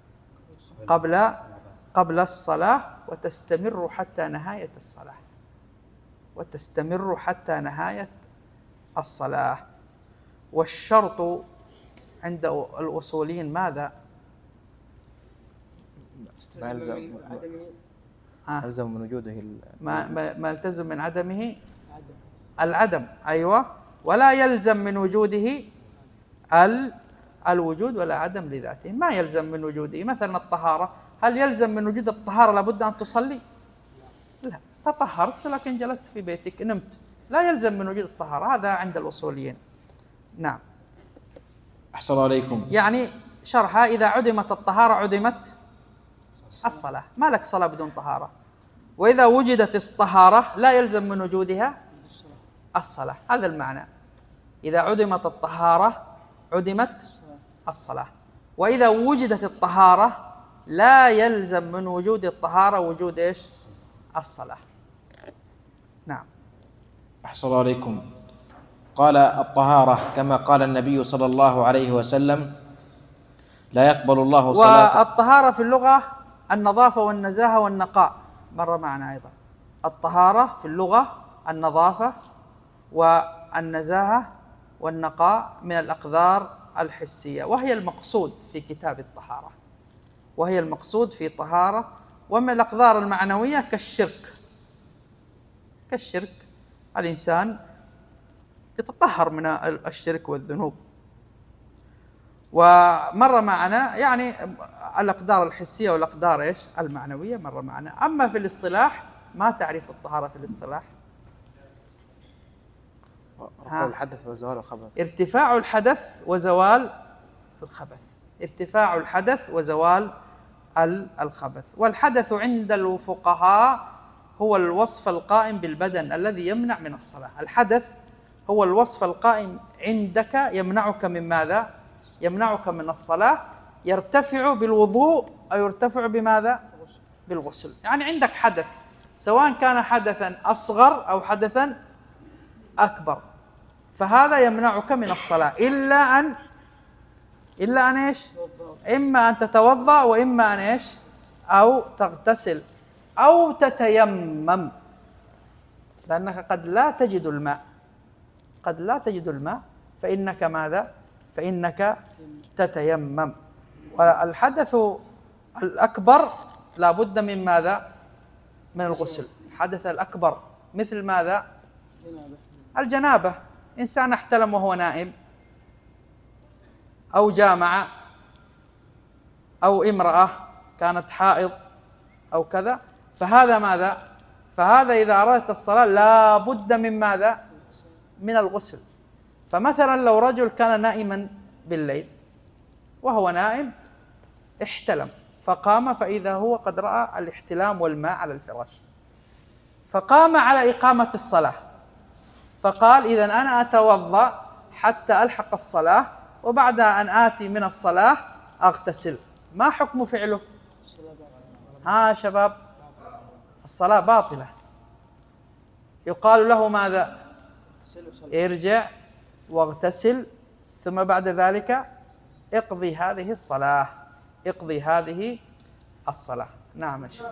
قبل الصلاة، وتستمر حتى نهاية الصلاة، وتستمر حتى نهاية الصلاة. والشرط عند الأصوليين ماذا؟ ما يلزم من وجوده ما يلتزم من عدمه العدم، أيوة، ولا يلزم من وجوده الوجود ولا عدم لذاته، ما يلزم من وجوده. مثلا الطهارة، هل يلزم من وجود الطهارة لابد أن تصلي؟ لا، تطهرت لكن جلست في بيتك نمت، لا يلزم من وجود الطهارة، هذا عند الأصوليين. نعم. أحسن عليكم. يعني شرحها: إذا عدمت الطهارة عدمت الصلاة، ما لك صلاة بدون طهارة. وإذا وجدت الطهارة لا يلزم من وجودها الصلاة، هذا المعنى. إذا عدمت الطهارة عدمت الصلاة، وإذا وجدت الطهارة لا يلزم من وجود الطهارة وجود إيش؟ الصلاة. نعم. أحسن عليكم. قال الطهارة كما قال النبي صلى الله عليه وسلم: لا يقبل الله صلاة. والطهارة في اللغة النظافة والنزاهة والنقاء، مر معنا أيضا. الطهارة في اللغة النظافة والنزاهة والنقاء من الأقذار الحسية، وهي المقصود في كتاب الطهارة، وهي المقصود في طهارة. ومن الأقذار المعنوية كالشرك، الإنسان يتطهر من الشرك والذنوب. ومر معنا يعني الأقدار الحسية والأقدار إيش؟ المعنوية، مر معنا. أما في الاصطلاح، ما تعرف الطهارة في الاصطلاح؟ رفع الحدث وزوال الخبث. ارتفاع الحدث وزوال الخبث، ارتفاع الحدث وزوال الخبث. والحدث عند الفقهاء هو الوصف القائم بالبدن الذي يمنع من الصلاة. الحدث هو الوصف القائم عندك يمنعك من ماذا؟ يمنعك من الصلاة. يرتفع بالوضوء أو يرتفع بماذا؟ بالغسل. يعني عندك حدث، سواء كان حدثا أصغر أو حدثا أكبر، فهذا يمنعك من الصلاة إلا أن إيش؟ إما أن تتوضأ، وإما أن إيش؟ أو تغتسل أو تتيمم، لأنك قد لا تجد الماء، فإنك ماذا؟ فإنك تتيمم. والحدث الأكبر لا بد من ماذا؟ من الغسل. حدث الأكبر مثل ماذا؟ الجنابة. إنسان احتلم وهو نائم، أو جامع، أو امرأة كانت حائض أو كذا، فهذا ماذا؟ فهذا إذا أردت الصلاة لا بد من ماذا؟ من الغسل. فمثلا لو رجل كان نائما بالليل وهو نائم احتلم، فقام فإذا هو قد رأى الاحتلام والماء على الفراش، فقام على إقامة الصلاة، فقال إذن أنا أتوضأ حتى ألحق الصلاة، وبعد أن آتي من الصلاة أغتسل. ما حكم فعله؟ ها شباب، الصلاة باطلة. يقال له ماذا؟ ارجع واغتسل، ثم بعد ذلك اقضي هذه الصلاة، اقضي هذه الصلاة. نعم يا شيخ.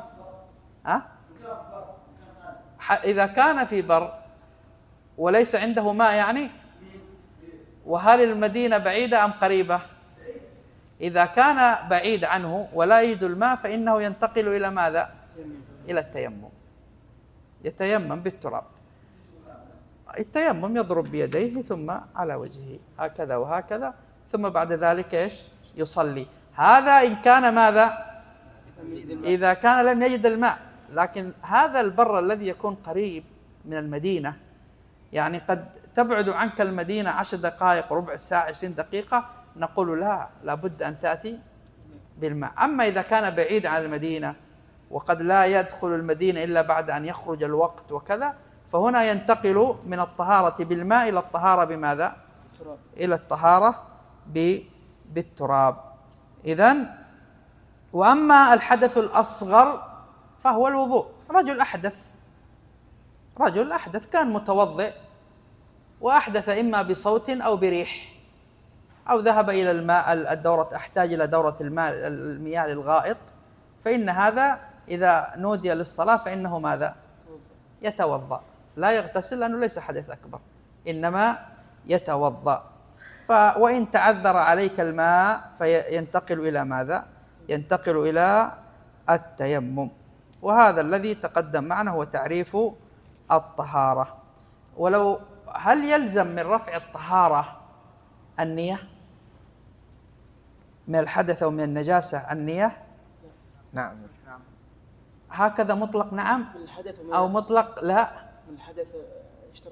إذا كان في بر وليس عنده ماء يعني، وهل المدينة بعيدة أم قريبة؟ إذا كان بعيد عنه ولا يجد الماء فإنه ينتقل إلى ماذا؟ إلى التيمم. يتيمم بالتراب، التيمم يضرب بيديه ثم على وجهه هكذا وهكذا، ثم بعد ذلك إيش؟ يصلي. هذا إن كان ماذا؟ إذا كان لم يجد الماء. لكن هذا البر الذي يكون قريب من المدينة، يعني قد تبعد عنك المدينة 10 دقائق، ربع ساعة، 20 دقيقة، نقول لا بد أن تأتي بالماء. أما إذا كان بعيد عن المدينة وقد لا يدخل المدينة إلا بعد أن يخرج الوقت وكذا، فهنا ينتقل من الطهارة بالماء إلى الطهارة بماذا؟ إلى الطهارة بالتراب. إذن وأما الحدث الأصغر فهو الوضوء. رجل أحدث كان متوضئ وأحدث إما بصوت أو بريح، أو ذهب إلى الماء احتاج إلى دورة المياه للغائط، فإن هذا إذا نودي للصلاة فإنه ماذا؟ يتوضأ، لا يغتسل لأنه ليس حدث أكبر، إنما يتوضأ. وإن تعذر عليك الماء فينتقل إلى ماذا؟ ينتقل إلى التيمم. وهذا الذي تقدم معنا هو تعريف الطهارة. هل يلزم من رفع الطهارة النية؟ من الحدث أو من النجاسة النية؟ نعم. هكذا مطلق نعم، أو مطلق لا؟ من الحدث اشترط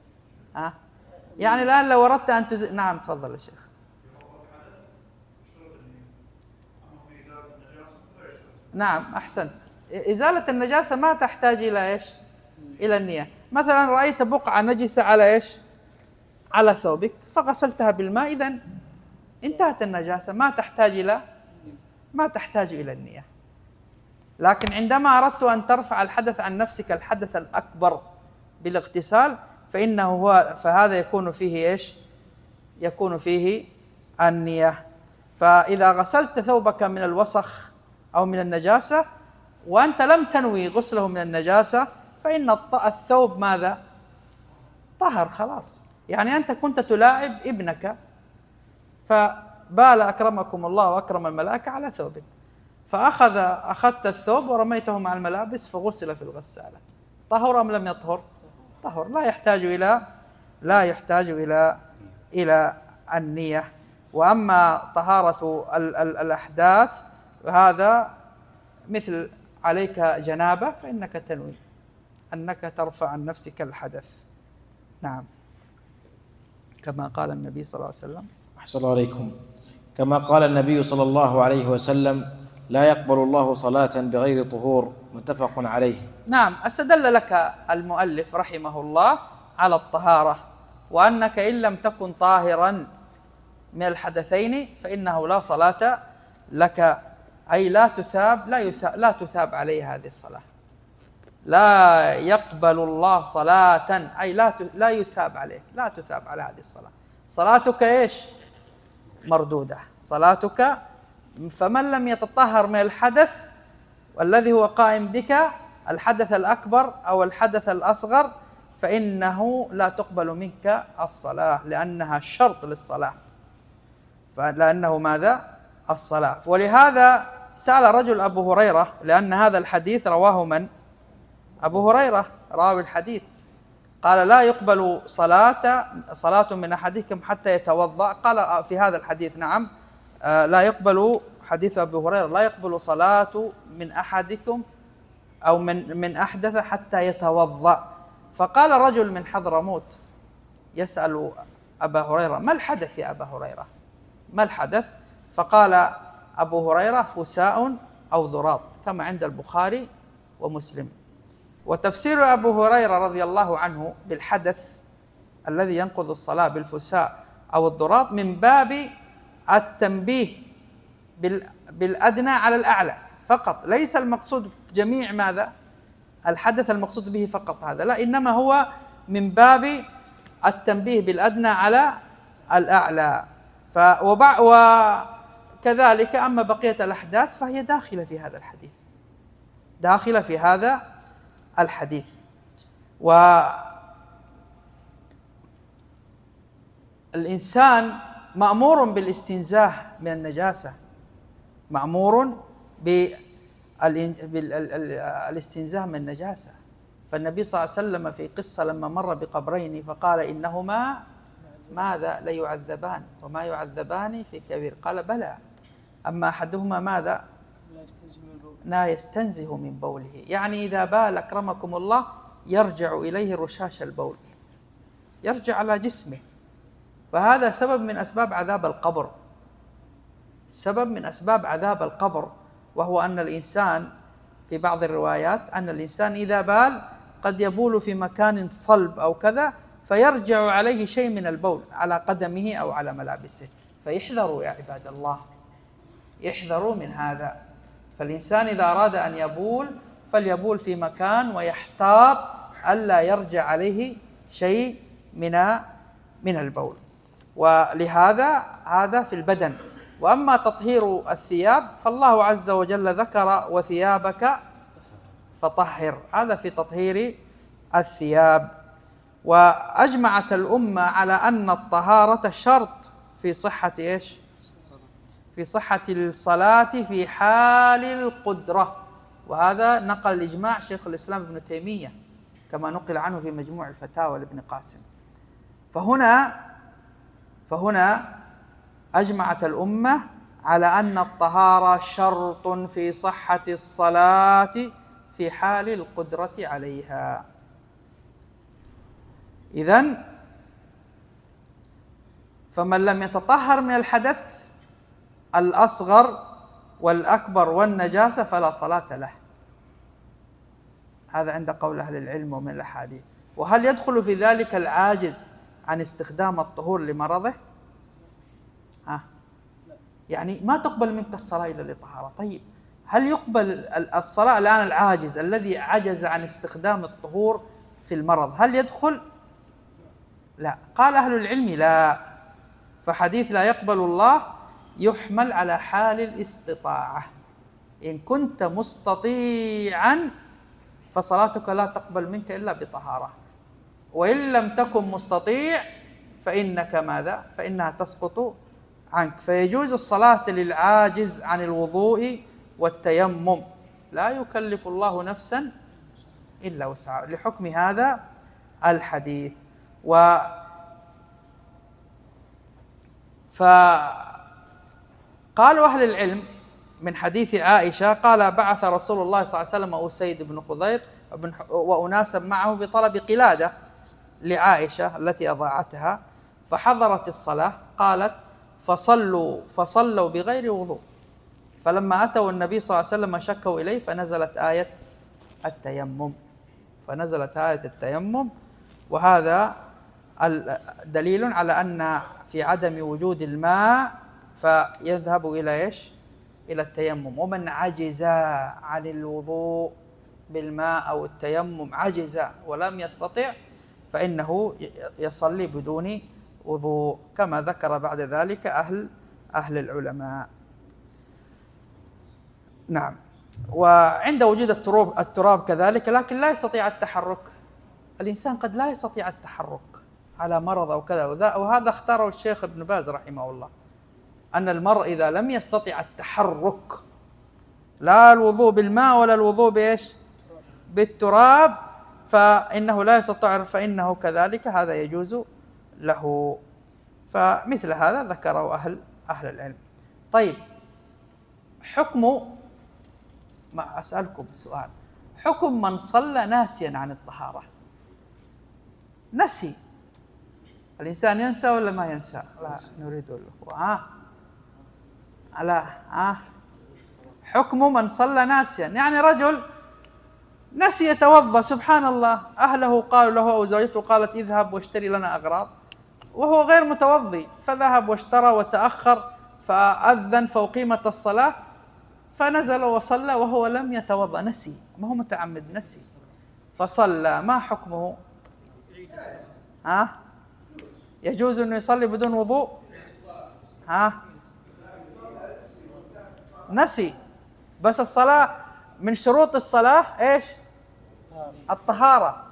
يعني الآن لو أردت أن نعم تفضل يا شيخ. نعم أحسنت. إزالة النجاسة ما تحتاج إلى إيش؟ إلى النية. مثلا رأيت بقعة نجسة على إيش؟ على ثوبك فغسلتها بالماء، إذن انتهت النجاسة، ما تحتاج إلى النية. لكن عندما أردت أن ترفع الحدث عن نفسك، الحدث الأكبر بالاغتسال، فهذا يكون فيه إيش؟ يكون فيه النية. فإذا غسلت ثوبك من الوسخ أو من النجاسة وأنت لم تنوي غسله من النجاسة، فإن الثوب ماذا؟ طهر خلاص. يعني أنت كنت تلاعب ابنك فبال أكرمكم الله وأكرم الملائكة على ثوبك، فأخذت الثوب ورميته مع الملابس فغسل في الغسالة، طهر أم لم يطهر؟ طهر. لا يحتاج إلى النية. وأما طهارة الأحداث هذا مثل عليك جنابة فإنك تنوي أنك ترفع عن نفسك الحدث. نعم، كما قال النبي صلى الله عليه وسلم. أحسن الله عليكم. كما قال النبي صلى الله عليه وسلم: لا يقبل الله صلاة بغير طهور، متفق عليه. نعم، استدل لك المؤلف رحمه الله على الطهارة، وأنك إن لم تكن طاهرا من الحدثين فإنه لا صلاة لك، أي لا تثاب عليه هذه الصلاة. لا يقبل الله صلاة، أي لا يثاب عليك، لا تثاب على هذه الصلاة. صلاتك إيش؟ مردودة صلاتك. فمن لم يتطهر من الحدث والذي هو قائم بك، الحدث الأكبر أو الحدث الأصغر، فإنه لا تقبل منك الصلاة، لأنها شرط للصلاة، لأنه ماذا؟ الصلاة. ولهذا سأل رجل أبو هريرة، لأن هذا الحديث رواه من؟ أبو هريرة راوي الحديث. قال لا يقبل صلاة من أحدكم حتى يتوضأ. قال في هذا الحديث نعم، لا يقبل، حديث أبو هريرة لا يقبل صلاة من أحدكم أو من أحدث حتى يتوضأ. فقال رجل من حضرموت يسأل أبا هريرة: ما الحدث يا أبا هريرة؟ ما الحدث؟ فقال أبو هريرة: فساء أو ضراط، كما عند البخاري ومسلم. وتفسير أبو هريرة رضي الله عنه بالحدث الذي ينقض الصلاة بالفساء أو الضراط من باب التنبيه بالأدنى على الأعلى فقط، ليس المقصود جميع ماذا؟ الحدث المقصود به فقط هذا، لا، إنما هو من باب التنبيه بالأدنى على الأعلى. وكذلك أما بقية الأحداث فهي داخلة في هذا الحديث، داخلة في هذا الحديث. والإنسان مأمور بالاستنزاه من النجاسة، مأمور بالاستنزاه من النجاسة. فالنبي صلى الله عليه وسلم في قصة لما مر بقبرين فقال: إنهما ماذا؟ ليعذبان وما يعذبان في كبير. قال: بلى، أما أحدهما ماذا؟ لا يستنزه من بوله، يعني إذا بال أكرمكم الله يرجع إليه رشاش البول، يرجع على جسمه. فهذا سبب من أسباب عذاب القبر، سبب من أسباب عذاب القبر، وهو أن الإنسان في بعض الروايات أن الإنسان إذا بال قد يبول في مكان صلب أو كذا فيرجع عليه شيء من البول على قدمه أو على ملابسه. فيحذروا يا عباد الله، يحذروا من هذا. فالإنسان إذا أراد أن يبول فليبول في مكان ويحتاط ألا يرجع عليه شيء من البول. ولهذا هذا في البدن. وأما تطهير الثياب فالله عز وجل ذكر: وثيابك فطهر، هذا في تطهير الثياب. وأجمعت الأمة على أن الطهارة شرط في صحة إيش؟ في صحة الصلاة في حال القدرة. وهذا نقل الإجماع شيخ الإسلام ابن تيمية كما نقل عنه في مجموع الفتاوى لابن قاسم. فهنا أجمعت الأمة على أن الطهارة شرط في صحة الصلاة في حال القدرة عليها. إذن فمن لم يتطهر من الحدث الأصغر والأكبر والنجاسة فلا صلاة له. هذا عند قول أهل العلم ومن الأحاديث. وهل يدخل في ذلك العاجز عن استخدام الطهور لمرضه؟ يعني ما تقبل منك الصلاة إلا لطهارة. طيب هل يقبل الصلاة الآن العاجز الذي عجز عن استخدام الطهور في المرض هل يدخل؟ لا. قال أهل العلم لا. فحديث لا يقبل الله يحمل على حال الاستطاعة. إن كنت مستطيعا فصلاتك لا تقبل منك إلا بطهارة، وإن لم تكن مستطيع فإنك ماذا؟ فإنها تسقط عنك. فيجوز الصلاة للعاجز عن الوضوء والتيمم، لا يكلف الله نفسا إلا وسعها، لحكم هذا الحديث. فقالوا أهل العلم من حديث عائشة قال: بعث رسول الله صلى الله عليه وسلم أسيد بن خضير وأناسا معه في طلب قلادة لعائشة التي أضاعتها، فحضرت الصلاة قالت: فصلوا بغير وضوء. فلما أتوا النبي صلى الله عليه وسلم شكوا إليه فنزلت آية التيمم. وهذا دليل على أن في عدم وجود الماء فيذهب إلى إيش؟ إلى التيمم. ومن عجز عن الوضوء بالماء أو التيمم عجز ولم يستطع فإنه يصلي بدون وضوء، كما ذكر بعد ذلك أهل العلماء. نعم. وعند وجود التراب كذلك، لكن لا يستطيع التحرك. الإنسان قد لا يستطيع التحرك على مرض أو كذا، وهذا اختاره الشيخ ابن باز رحمه الله، أن المرء إذا لم يستطع التحرك لا الوضوء بالماء ولا الوضوء بإيش؟ بالتراب، فإنه لا يستطيع، فإنه كذلك هذا يجوز له. فمثل هذا ذكره أهل العلم. طيب، ما أسألكم سؤال، حكم من صلى ناسيا عن الطهارة. نسي، الإنسان ينسى ولا ما ينسى؟ لا نريد له حكم من صلى ناسيا، يعني رجل نسي يتوضأ، سبحان الله، أهله قالوا له أو زوجته قالت اذهب واشتري لنا أغراض، وهو غير متوضي، فذهب واشترى وتأخر، فأذن فأقيمت الصلاة، فنزل وصلى وهو لم يتوضأ، نسي، ما هو متعمد، نسي فصلى، ما حكمه؟ يجوز أنه يصلي بدون وضوء؟ نسي، بس الصلاة من شروط الصلاة إيش؟ الطهارة.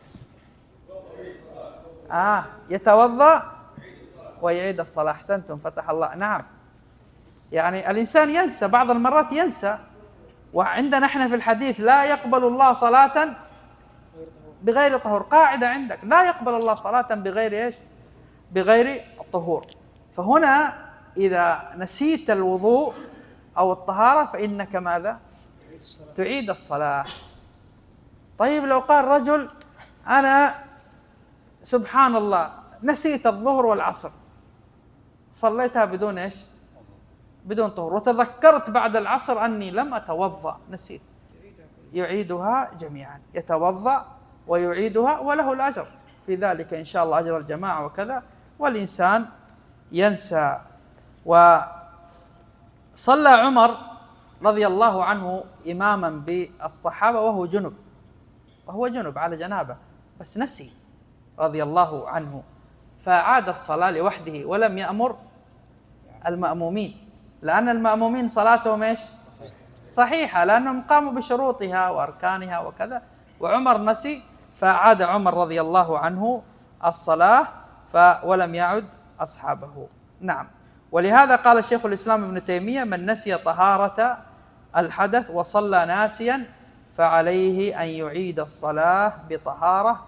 يتوضأ ويعيد الصلاة. أحسنتم، فتح الله. نعم، يعني الإنسان ينسى، بعض المرات ينسى، وعندنا احنا في الحديث لا يقبل الله صلاة بغير طهور، قاعدة عندك، لا يقبل الله صلاة بغير إيش؟ بغير الطهور. فهنا إذا نسيت الوضوء أو الطهارة فإنك ماذا؟ تعيد الصلاة. طيب، لو قال رجل أنا سبحان الله نسيت الظهر والعصر، صليتها بدون إيش؟ بدون طهور، وتذكرت بعد العصر أني لم أتوضأ، نسيت، يعيدها جميعا، يتوضأ ويعيدها، وله الأجر في ذلك إن شاء الله، أجر الجماعة وكذا. والإنسان ينسى. وصلى عمر رضي الله عنه إماما بالصحابة وهو جنب على جنابه، بس نسي رضي الله عنه، فعاد الصلاة لوحده ولم يأمر المأمومين، لأن المأمومين صلاتهم إيش؟ صحيحة، لأنهم قاموا بشروطها وأركانها وكذا، وعمر نسي، فعاد عمر رضي الله عنه الصلاة ولم يعد أصحابه. نعم، ولهذا قال شيخ الإسلام ابن تيمية: من نسي طهارة الحدث وصلى ناسيا فعليه أن يعيد الصلاة بطهارة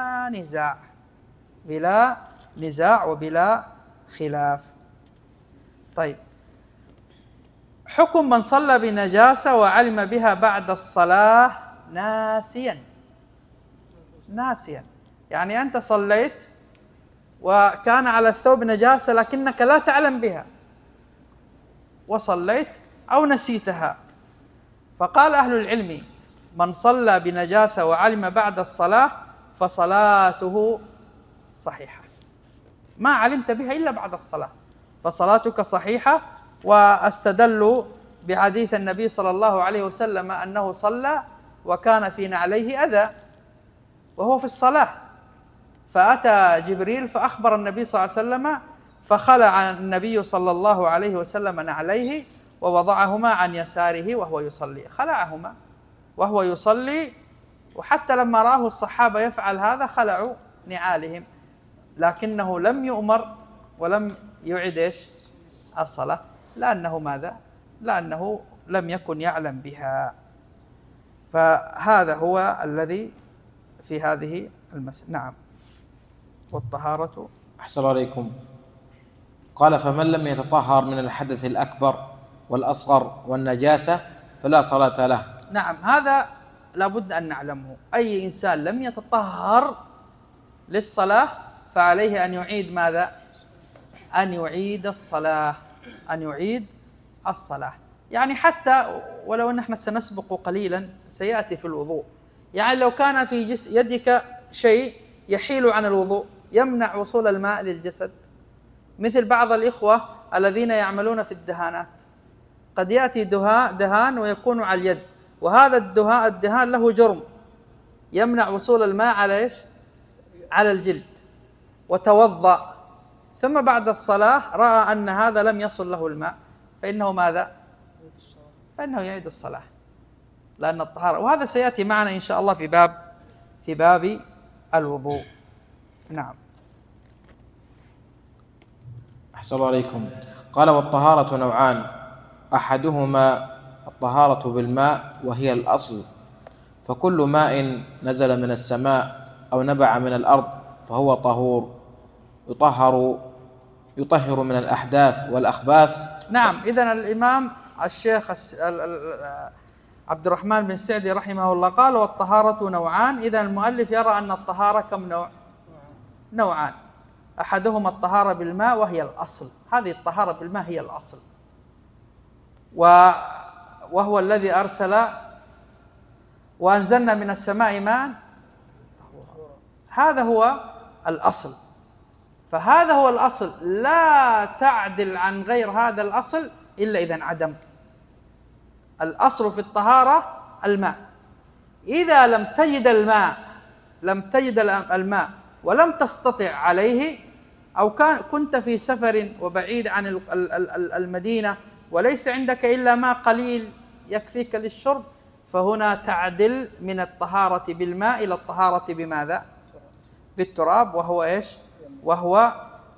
بلا نزاع وبلا خلاف. طيب، حكم من صلى بنجاسة وعلم بها بعد الصلاة ناسيا، يعني أنت صليت وكان على الثوب نجاسة لكنك لا تعلم بها وصليت أو نسيتها، فقال أهل العلم: من صلى بنجاسة وعلم بعد الصلاة فصلاته صحيحة، ما علمت بها إلا بعد الصلاة فصلاتك صحيحة. واستدلوا بحديث النبي صلى الله عليه وسلم أنه صلى وكان في نعليه أذى وهو في الصلاة، فأتى جبريل فأخبر النبي صلى الله عليه وسلم، فخلع النبي صلى الله عليه وسلم نعليه ووضعهما عن يساره وهو يصلي، خلعهما وهو يصلي، وحتى لما رآه الصحابة يفعل هذا خلعوا نعالهم، لكنه لم يؤمر ولم يعد إيش؟ الصلاة، لأنه ماذا؟ لأنه لم يكن يعلم بها. فهذا هو الذي في هذه المسألة. نعم. والطهارة. أحسن عليكم. قال: فمن لم يتطهر من الحدث الأكبر والأصغر والنجاسة فلا صلاة له. نعم، هذا لابد أن نعلمه. أي إنسان لم يتطهر للصلاة فعليه أن يعيد ماذا؟ أن يعيد الصلاة. يعني حتى ولو أن احنا سنسبق قليلا سيأتي في الوضوء، يعني لو كان في يدك شيء يحيل عن الوضوء يمنع وصول الماء للجسد، مثل بعض الإخوة الذين يعملون في الدهانات، قد يأتي دهان ويكون على اليد، وهذا الدهان له جرم يمنع وصول الماء على إيش؟ على الجلد، وتوضأ ثم بعد الصلاة رأى أن هذا لم يصل له الماء، فإنه ماذا؟ فإنه يعيد الصلاة، لأن الطهارة، وهذا سيأتي معنا إن شاء الله في باب الوضوء. نعم. أحسن الله عليكم. قال: والطهارة نوعان: أحدهما الطهارة بالماء وهي الأصل، فكل ماء نزل من السماء أو نبع من الأرض فهو طهور يطهر من الأحداث والأخباث. نعم. إذن الإمام الشيخ عبد الرحمن بن سعدي رحمه الله قال والطهارة نوعان. إذن المؤلف يرى أن الطهارة كم نوع؟ نوعان. أحدهما الطهارة بالماء وهي الأصل، هذه الطهارة بالماء هي الأصل، وهو الذي أرسل وأنزلنا من السماء ماء، هذا هو الأصل. فهذا هو الأصل، لا تعدل عن غير هذا الأصل إلا إذا انعدم. الأصل في الطهارة الماء. إذا لم تجد الماء ولم تستطع عليه، أو كنت في سفر وبعيد عن المدينة وليس عندك إلا ماء قليل يكفيك للشرب، فهنا تعدل من الطهارة بالماء إلى الطهارة بماذا؟ بالتراب، وهو إيش؟ وهو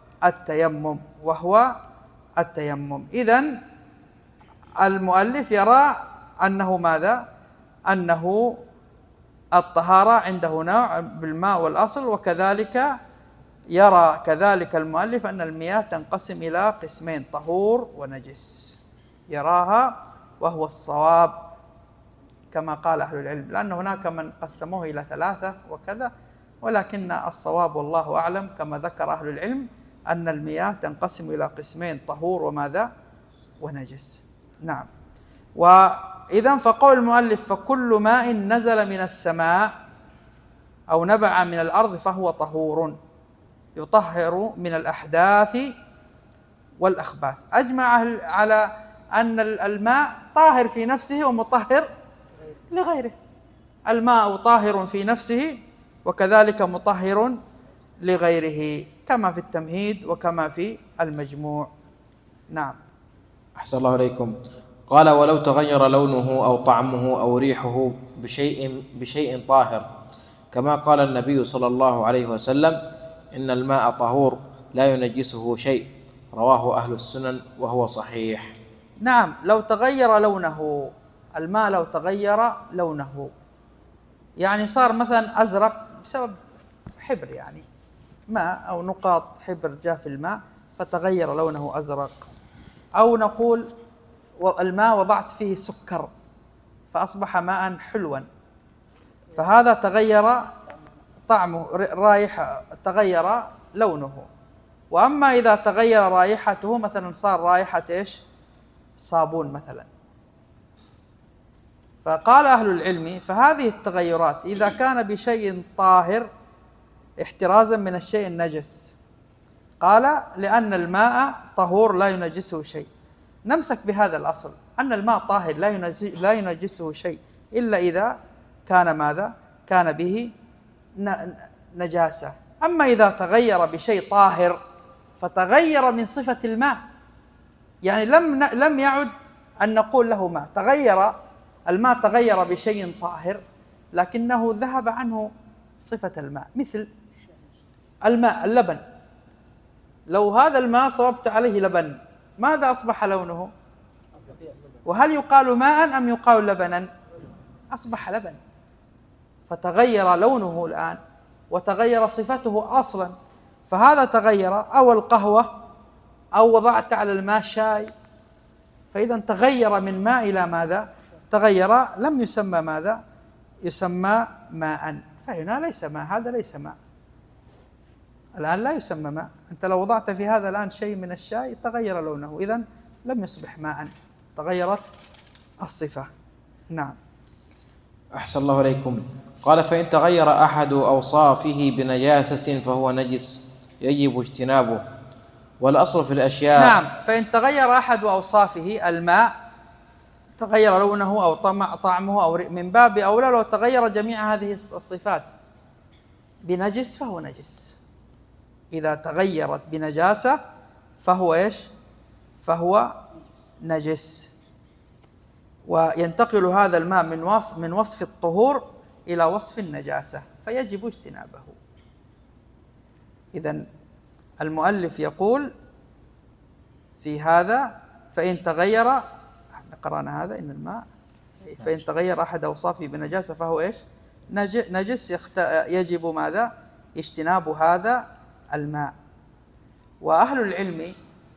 التيمم. إذن المؤلف يرى أنه ماذا؟ أنه الطهارة عنده نوع بالماء والأصل، وكذلك يرى كذلك المؤلف أن المياه تنقسم إلى قسمين، طهور ونجس، يراها وهو الصواب كما قال أهل العلم، لأن هناك من قسموه إلى 3 وكذا، ولكن الصواب والله أعلم كما ذكر أهل العلم أن المياه تنقسم إلى قسمين، طهور وماذا؟ ونجس. نعم. وإذن فقول المؤلف فكل ماء نزل من السماء أو نبع من الأرض فهو طهور يطهر من الأحداث والأخباث. أجمع على أن الماء طاهر في نفسه ومطهر لغيره. الماء طاهر في نفسه وكذلك مطهر لغيره، كما في التمهيد وكما في المجموع. نعم. أحسن الله إليكم. قال ولو تغير لونه أو طعمه أو ريحه بشيء طاهر، كما قال النبي صلى الله عليه وسلم إن الماء طهور لا ينجسه شيء، رواه أهل السنن وهو صحيح. نعم. لو تغير لونه الماء، لو تغير لونه يعني صار مثلا أزرق بسبب حبر، يعني ماء أو نقاط حبر جاء في الماء فتغير لونه أزرق، أو نقول الماء وضعت فيه سكر فأصبح ماء حلوا، فهذا تغير طعمه، رائحة، تغير لونه. وأما إذا تغير رائحته، مثلا صار رائحة إيش؟ صابون مثلا، فقال أهل العلم فهذه التغيرات إذا كان بشيء طاهر احترازا من الشيء النجس، قال لأن الماء طهور لا ينجسه شيء. نمسك بهذا الأصل أن الماء طاهر لا ينجسه شيء إلا إذا كان ماذا؟ كان به نجاسة. أما إذا تغير بشيء طاهر فتغير من صفة الماء، يعني لم يعد أن نقول له ماء، تغير الماء، تغير بشيء طاهر لكنه ذهب عنه صفة الماء، مثل الماء، اللبن، لو هذا الماء صببت عليه لبن ماذا أصبح لونه؟ وهل يقال ماء أم يقال لبنا؟ أصبح لبن، فتغير لونه الآن وتغير صفته أصلا، فهذا تغير. أو القهوة، أو وضعت على الماء شاي، فإذا تغير من ماء إلى ماذا؟ تغير، لم يسمى ماذا؟ يسمى ماء، فهنا ليس ماء، هذا ليس ماء، الآن لا يسمى ماء. أنت لو وضعت في هذا الآن شيء من الشاي تغير لونه، إذن لم يصبح ماء، تغيرت الصفة. نعم. أحسن الله إليكم. قال فإن تغير أحد أوصافه بنجاسة فهو نجس يجب اجتنابه، والأصل في الأشياء. نعم. فإن تغير أحد أوصافه، الماء تغير لونه أو طعمه أو من باب أولى لو تغير جميع هذه الصفات بنجس فهو نجس. إذا تغيرت بنجاسة فهو إيش؟ فهو نجس. وينتقل هذا الماء من وصف الطهور إلى وصف النجاسة فيجب اجتنابه. إذن المؤلف يقول في هذا فإن تغير قرأنا هذا إن الماء فإن تغير أحد أوصافه بنجاسة فهو إيش؟ نجس، يجب ماذا؟ اجتناب هذا الماء. وأهل العلم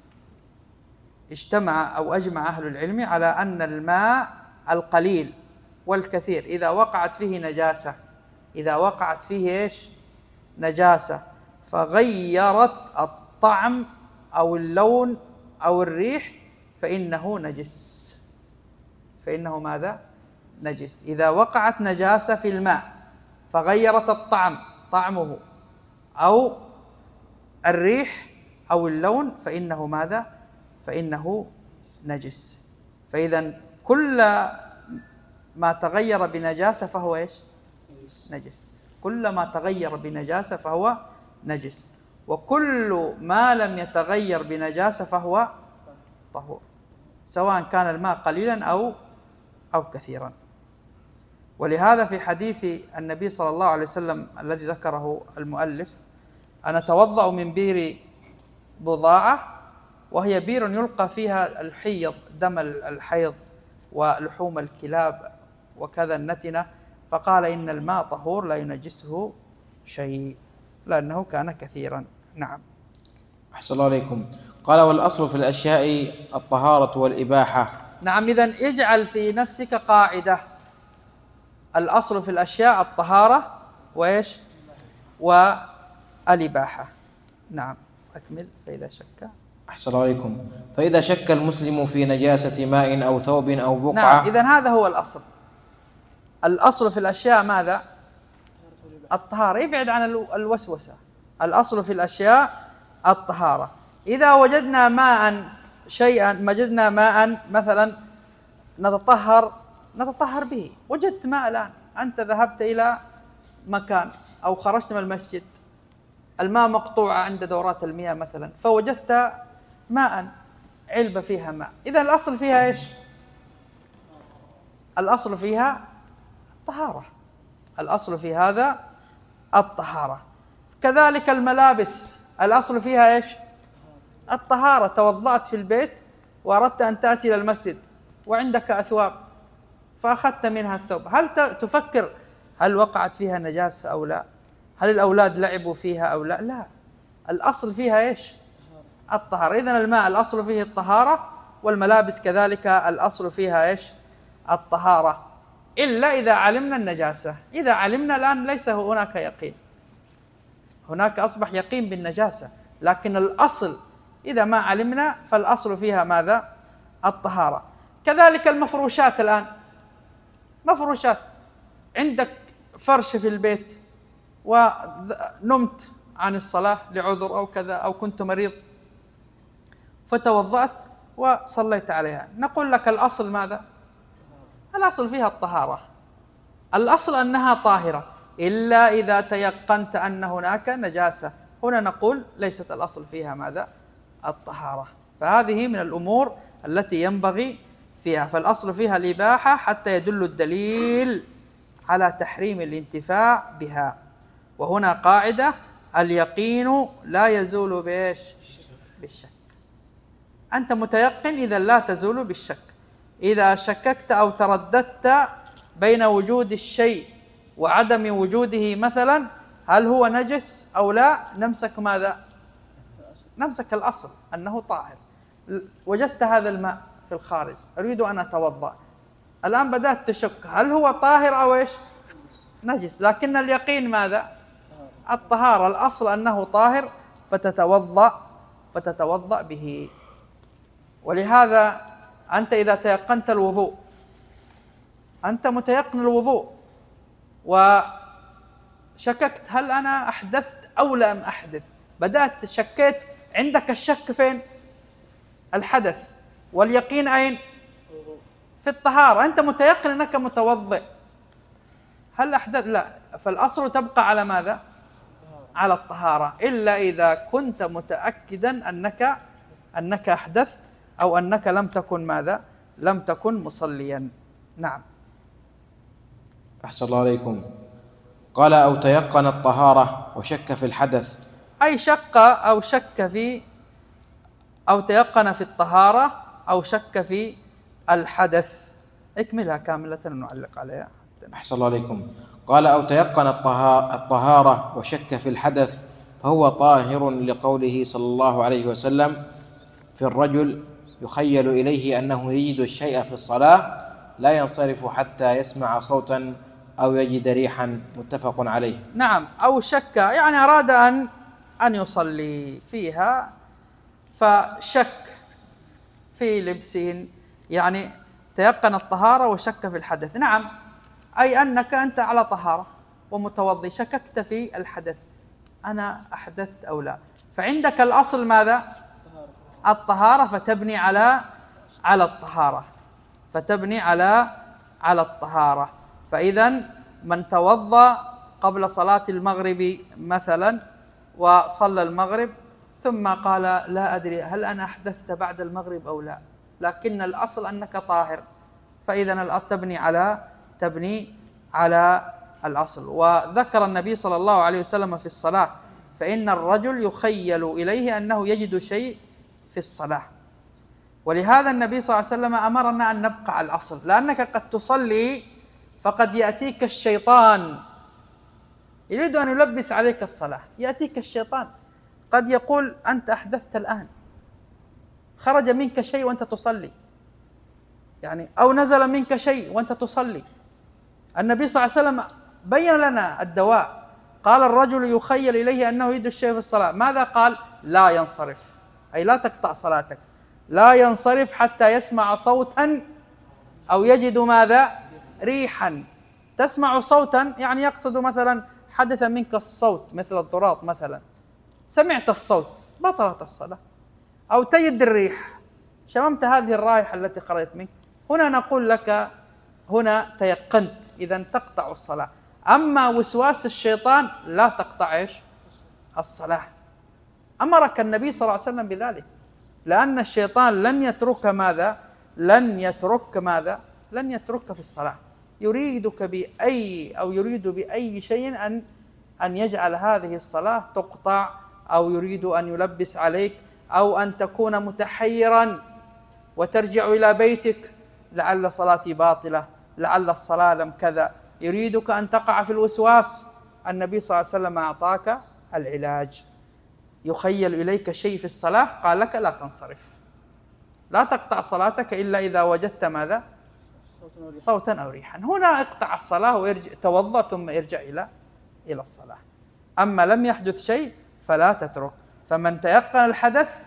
أجمع أهل العلم على أن الماء القليل والكثير إذا وقعت فيه نجاسة، إذا وقعت فيه إيش؟ نجاسة فغيرت الطعم أو اللون أو الريح فإنه نجس. فإنه ماذا؟ نجس. إذا وقعت نجاسة في الماء فغيرت الطعم، طعمه، أو الريح أو اللون فإنه ماذا؟ فإنه نجس. فإذا كل ما تغير بنجاسة فهو إيش؟ نجس. كل ما تغير بنجاسة فهو نجس، وكل ما لم يتغير بنجاسة فهو طهور، سواء كان الماء قليلا أو كثيرا. ولهذا في حديث النبي صلى الله عليه وسلم الذي ذكره المؤلف: أنا أتوضأ من بئر بضاعة، وهي بئر يلقى فيها الحيض، دم الحيض ولحوم الكلاب وكذا النتنة، فقال إن الماء طهور لا ينجسه شيء لأنه كان كثيرا. نعم. أحسن الله عليكم. قال: والأصل في الأشياء الطهارة والإباحة. نعم. إذن اجعل في نفسك قاعدة: الأصل في الأشياء الطهارة وإيش؟ والإباحة. نعم. أكمل. فإذا شك. أحسن الله عليكم. فإذا شك المسلم في نجاسة ماء أو ثوب أو بقعة. نعم. إذن هذا هو الأصل. الأصل في الأشياء ماذا؟ الطهارة. يبعد عن الوسوسة. الأصل في الأشياء الطهارة. إذا وجدنا ماء مثلا نتطهر به، وجدت ماء الآن، أنت ذهبت إلى مكان أو خرجت من المسجد، الماء مقطوعة عند دورات المياه مثلا، فوجدت ماء، علبة فيها ماء، إذا الأصل فيها إيش؟ الأصل فيها الطهارة. الأصل في هذا الطهارة. كذلك الملابس الأصل فيها إيش؟ الطهارة. توضأت في البيت وأردت أن تأتي إلى المسجد وعندك أثواب فأخذت منها الثوب، هل تفكر هل وقعت فيها نجاسة أو لا؟ هل الأولاد لعبوا فيها أو لا؟ لا، الأصل فيها إيش؟ الطهارة. إذن الماء الأصل فيه الطهارة، والملابس كذلك الأصل فيها إيش؟ الطهارة، إلا إذا علمنا النجاسة. إذا علمنا الآن ليس هناك يقين، هناك أصبح يقين بالنجاسة، لكن الأصل إذا ما علمنا فالأصل فيها ماذا؟ الطهارة. كذلك المفروشات الآن، مفروشات، عندك فرش في البيت ونمت عن الصلاة لعذر أو كذا، أو كنت مريض فتوضأت وصليت عليها، نقول لك الأصل ماذا؟ الأصل فيها الطهارة، الأصل أنها طاهرة، إلا إذا تيقنت أن هناك نجاسة، هنا نقول ليست الأصل فيها ماذا؟ الطهارة. فهذه من الأمور التي ينبغي فيها، فالأصل فيها الإباحة حتى يدل الدليل على تحريم الانتفاع بها. وهنا قاعدة: اليقين لا يزول بإيش؟ بالشك. أنت متيقن إذا لا تزول بالشك. إذا شككت أو ترددت بين وجود الشيء وعدم وجوده مثلا، هل هو نجس أو لا، نمسك ماذا؟ نمسك الأصل أنه طاهر. وجدت هذا الماء في الخارج، أريد أن أتوضأ، الآن بدأت تشك هل هو طاهر أو إيش؟ نجس، لكن اليقين ماذا؟ الطهارة. الأصل أنه طاهر فتتوضأ به. ولهذا أنت إذا تيقنت الوضوء، أنت متيقن الوضوء وشككت هل أنا أحدثت أو لم أحدث، بدأت شكيت، عندك الشك فين؟ الحدث. واليقين أين؟ في الطهارة. أنت متيقن أنك متوضئ، هل أحدث؟ لا. فالأصل تبقى على ماذا؟ على الطهارة، إلا إذا كنت متأكدا أنك أحدثت أو أنك لم تكن ماذا؟ لم تكن مصليا. نعم. أحسن الله عليكم. قال: أو تيقن الطهارة وشك في الحدث. أي شك أو شك في، أو تيقن في الطهارة أو شك في الحدث. اكملها كاملة ونعلق عليها. أحسن الله عليكم. قال: أو تيقن الطهارة وشك في الحدث فهو طاهر، لقوله صلى الله عليه وسلم في الرجل يخيل إليه أنه يجد الشيء في الصلاة لا ينصرف حتى يسمع صوتا أو يجد ريحا، متفق عليه. نعم، أو شك يعني أراد أن يصلي فيها فشك في لبسه، يعني تيقن الطهارة وشك في الحدث. نعم، أي أنك أنت على طهارة ومتوضي، شككت في الحدث، أنا أحدثت أو لا، فعندك الأصل ماذا؟ الطهارة، فتبني على الطهارة، فتبني على الطهارة. فإذا من توضأ قبل صلاة المغرب مثلا وصلى المغرب ثم قال لا أدري هل أنا أحدثت بعد المغرب أو لا، لكن الأصل أنك طاهر، فإذا الأصل تبني على الأصل. وذكر النبي صلى الله عليه وسلم في الصلاة: فإن الرجل يخيل إليه أنه يجد شيء في الصلاة. ولهذا النبي صلى الله عليه وسلم أمرنا أن نبقى على الأصل، لأنك قد تصلي فقد يأتيك الشيطان يريد أن يلبس عليك الصلاة، يأتيك الشيطان قد يقول أنت أحدثت الآن، خرج منك شيء وأنت تصلي، يعني أو نزل منك شيء وأنت تصلي. النبي صلى الله عليه وسلم بين لنا الدواء، قال الرجل يخيل إليه أنه يجد الشيء في الصلاة، ماذا قال؟ لا ينصرف، أي لا تقطع صلاتك، لا ينصرف حتى يسمع صوتا أو يجد ماذا؟ ريحا. تسمع صوتا يعني يقصد مثلا حدث منك الصوت مثل الضراط مثلا، سمعت الصوت بطلت الصلاة، أو تجد الريح، شممت هذه الرائحة التي خرجت منك، هنا نقول لك هنا تيقنت، إذا تقطع الصلاة. أما وسواس الشيطان لا تقطع الصلاة. أمرك النبي صلى الله عليه وسلم بذلك، لأن الشيطان لن يترك ماذا؟ لن يترك في الصلاة، يريدك يريد بأي شيء أن يجعل هذه الصلاة تقطع، أو يريد أن يلبس عليك، أو أن تكون متحيرا وترجع إلى بيتك لعل صلاتي باطلة، لعل الصلاة لم كذا، يريدك أن تقع في الوسواس. النبي صلى الله عليه وسلم أعطاك العلاج. يخيل إليك شيء في الصلاة، قال لك لا تنصرف، لا تقطع صلاتك إلا إذا وجدت ماذا؟ صوتا أو ريحا. هنا اقطع الصلاة وارجع توضأ ثم ارجع إلى الصلاة. أما لم يحدث شيء فلا تترك. فمن تيقن الحدث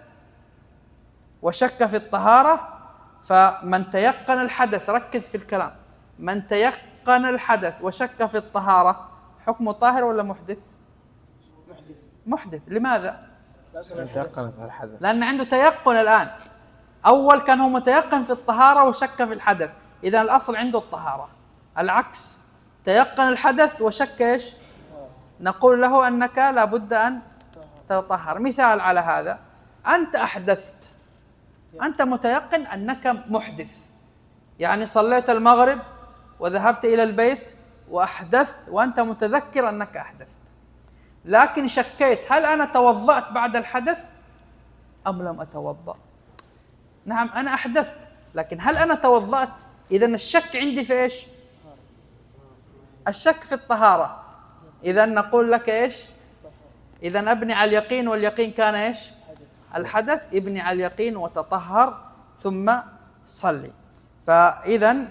وشك في الطهارة، فمن تيقن الحدث، ركز في الكلام، من تيقن الحدث وشك في الطهارة حكمه طاهر ولا محدث؟ محدث. لماذا؟ لأن عنده تيقن الآن. أول كان هو متيقن في الطهارة وشك في الحدث، إذا الأصل عنده الطهارة. العكس، تيقن الحدث وشك نقول له أنك لابد أن تتطهر. مثال على هذا: أنت أحدثت، أنت متيقن أنك محدث، يعني صليت المغرب وذهبت إلى البيت وأحدثت وأنت متذكر أنك أحدثت، لكن شكيت هل أنا توضأت بعد الحدث أم لم أتوضأ؟ نعم أنا أحدثت، لكن هل أنا توضأت؟ إذن الشك عندي في إيش؟ الشك في الطهارة. إذن نقول لك إيش؟ إذن أبني على اليقين، واليقين كان إيش؟ الحدث. ابني على اليقين وتطهر ثم صلي. فإذن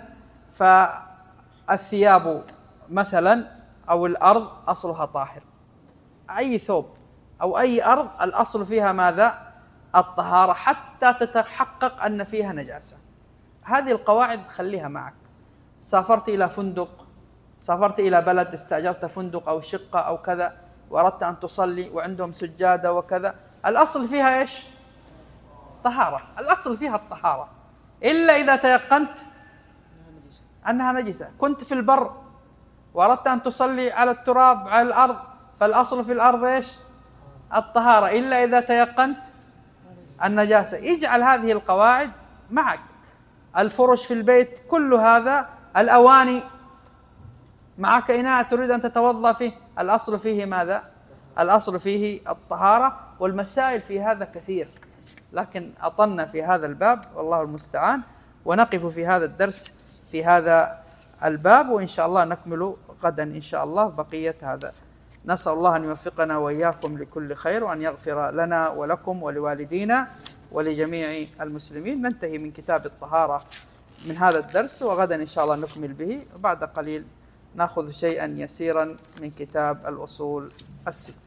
فالثياب مثلا أو الأرض أصلها طاهر، أي ثوب أو أي أرض الأصل فيها ماذا؟ الطهارة، حتى تتحقق أن فيها نجاسة. هذه القواعد خليها معك. سافرت إلى فندق، سافرت إلى بلد، استأجرت فندق أو شقة أو كذا، وأردت أن تصلي وعندهم سجادة وكذا، الأصل فيها إيش؟ طهارة، الأصل فيها الطهارة، إلا إذا تيقنت أنها نجسة. كنت في البر وأردت أن تصلي على التراب على الأرض، فالأصل في الأرض إيش؟ الطهارة، إلا إذا تيقنت النجاسة. اجعل هذه القواعد معك. الفرش في البيت، كل هذا، الأواني، معك إناء تريد أن تتوضأ فيه، الأصل فيه ماذا؟ الأصل فيه الطهارة. والمسائل في هذا كثير، لكن أطلنا في هذا الباب والله المستعان. ونقف في هذا الدرس في هذا الباب، وإن شاء الله نكمل غدا إن شاء الله بقية هذا. نسأل الله أن يوفقنا وإياكم لكل خير، وأن يغفر لنا ولكم ولوالدينا ولجميع المسلمين. ننتهي من كتاب الطهارة من هذا الدرس، وغدا إن شاء الله نكمل به، وبعد قليل نأخذ شيئا يسيرا من كتاب الأصول الست.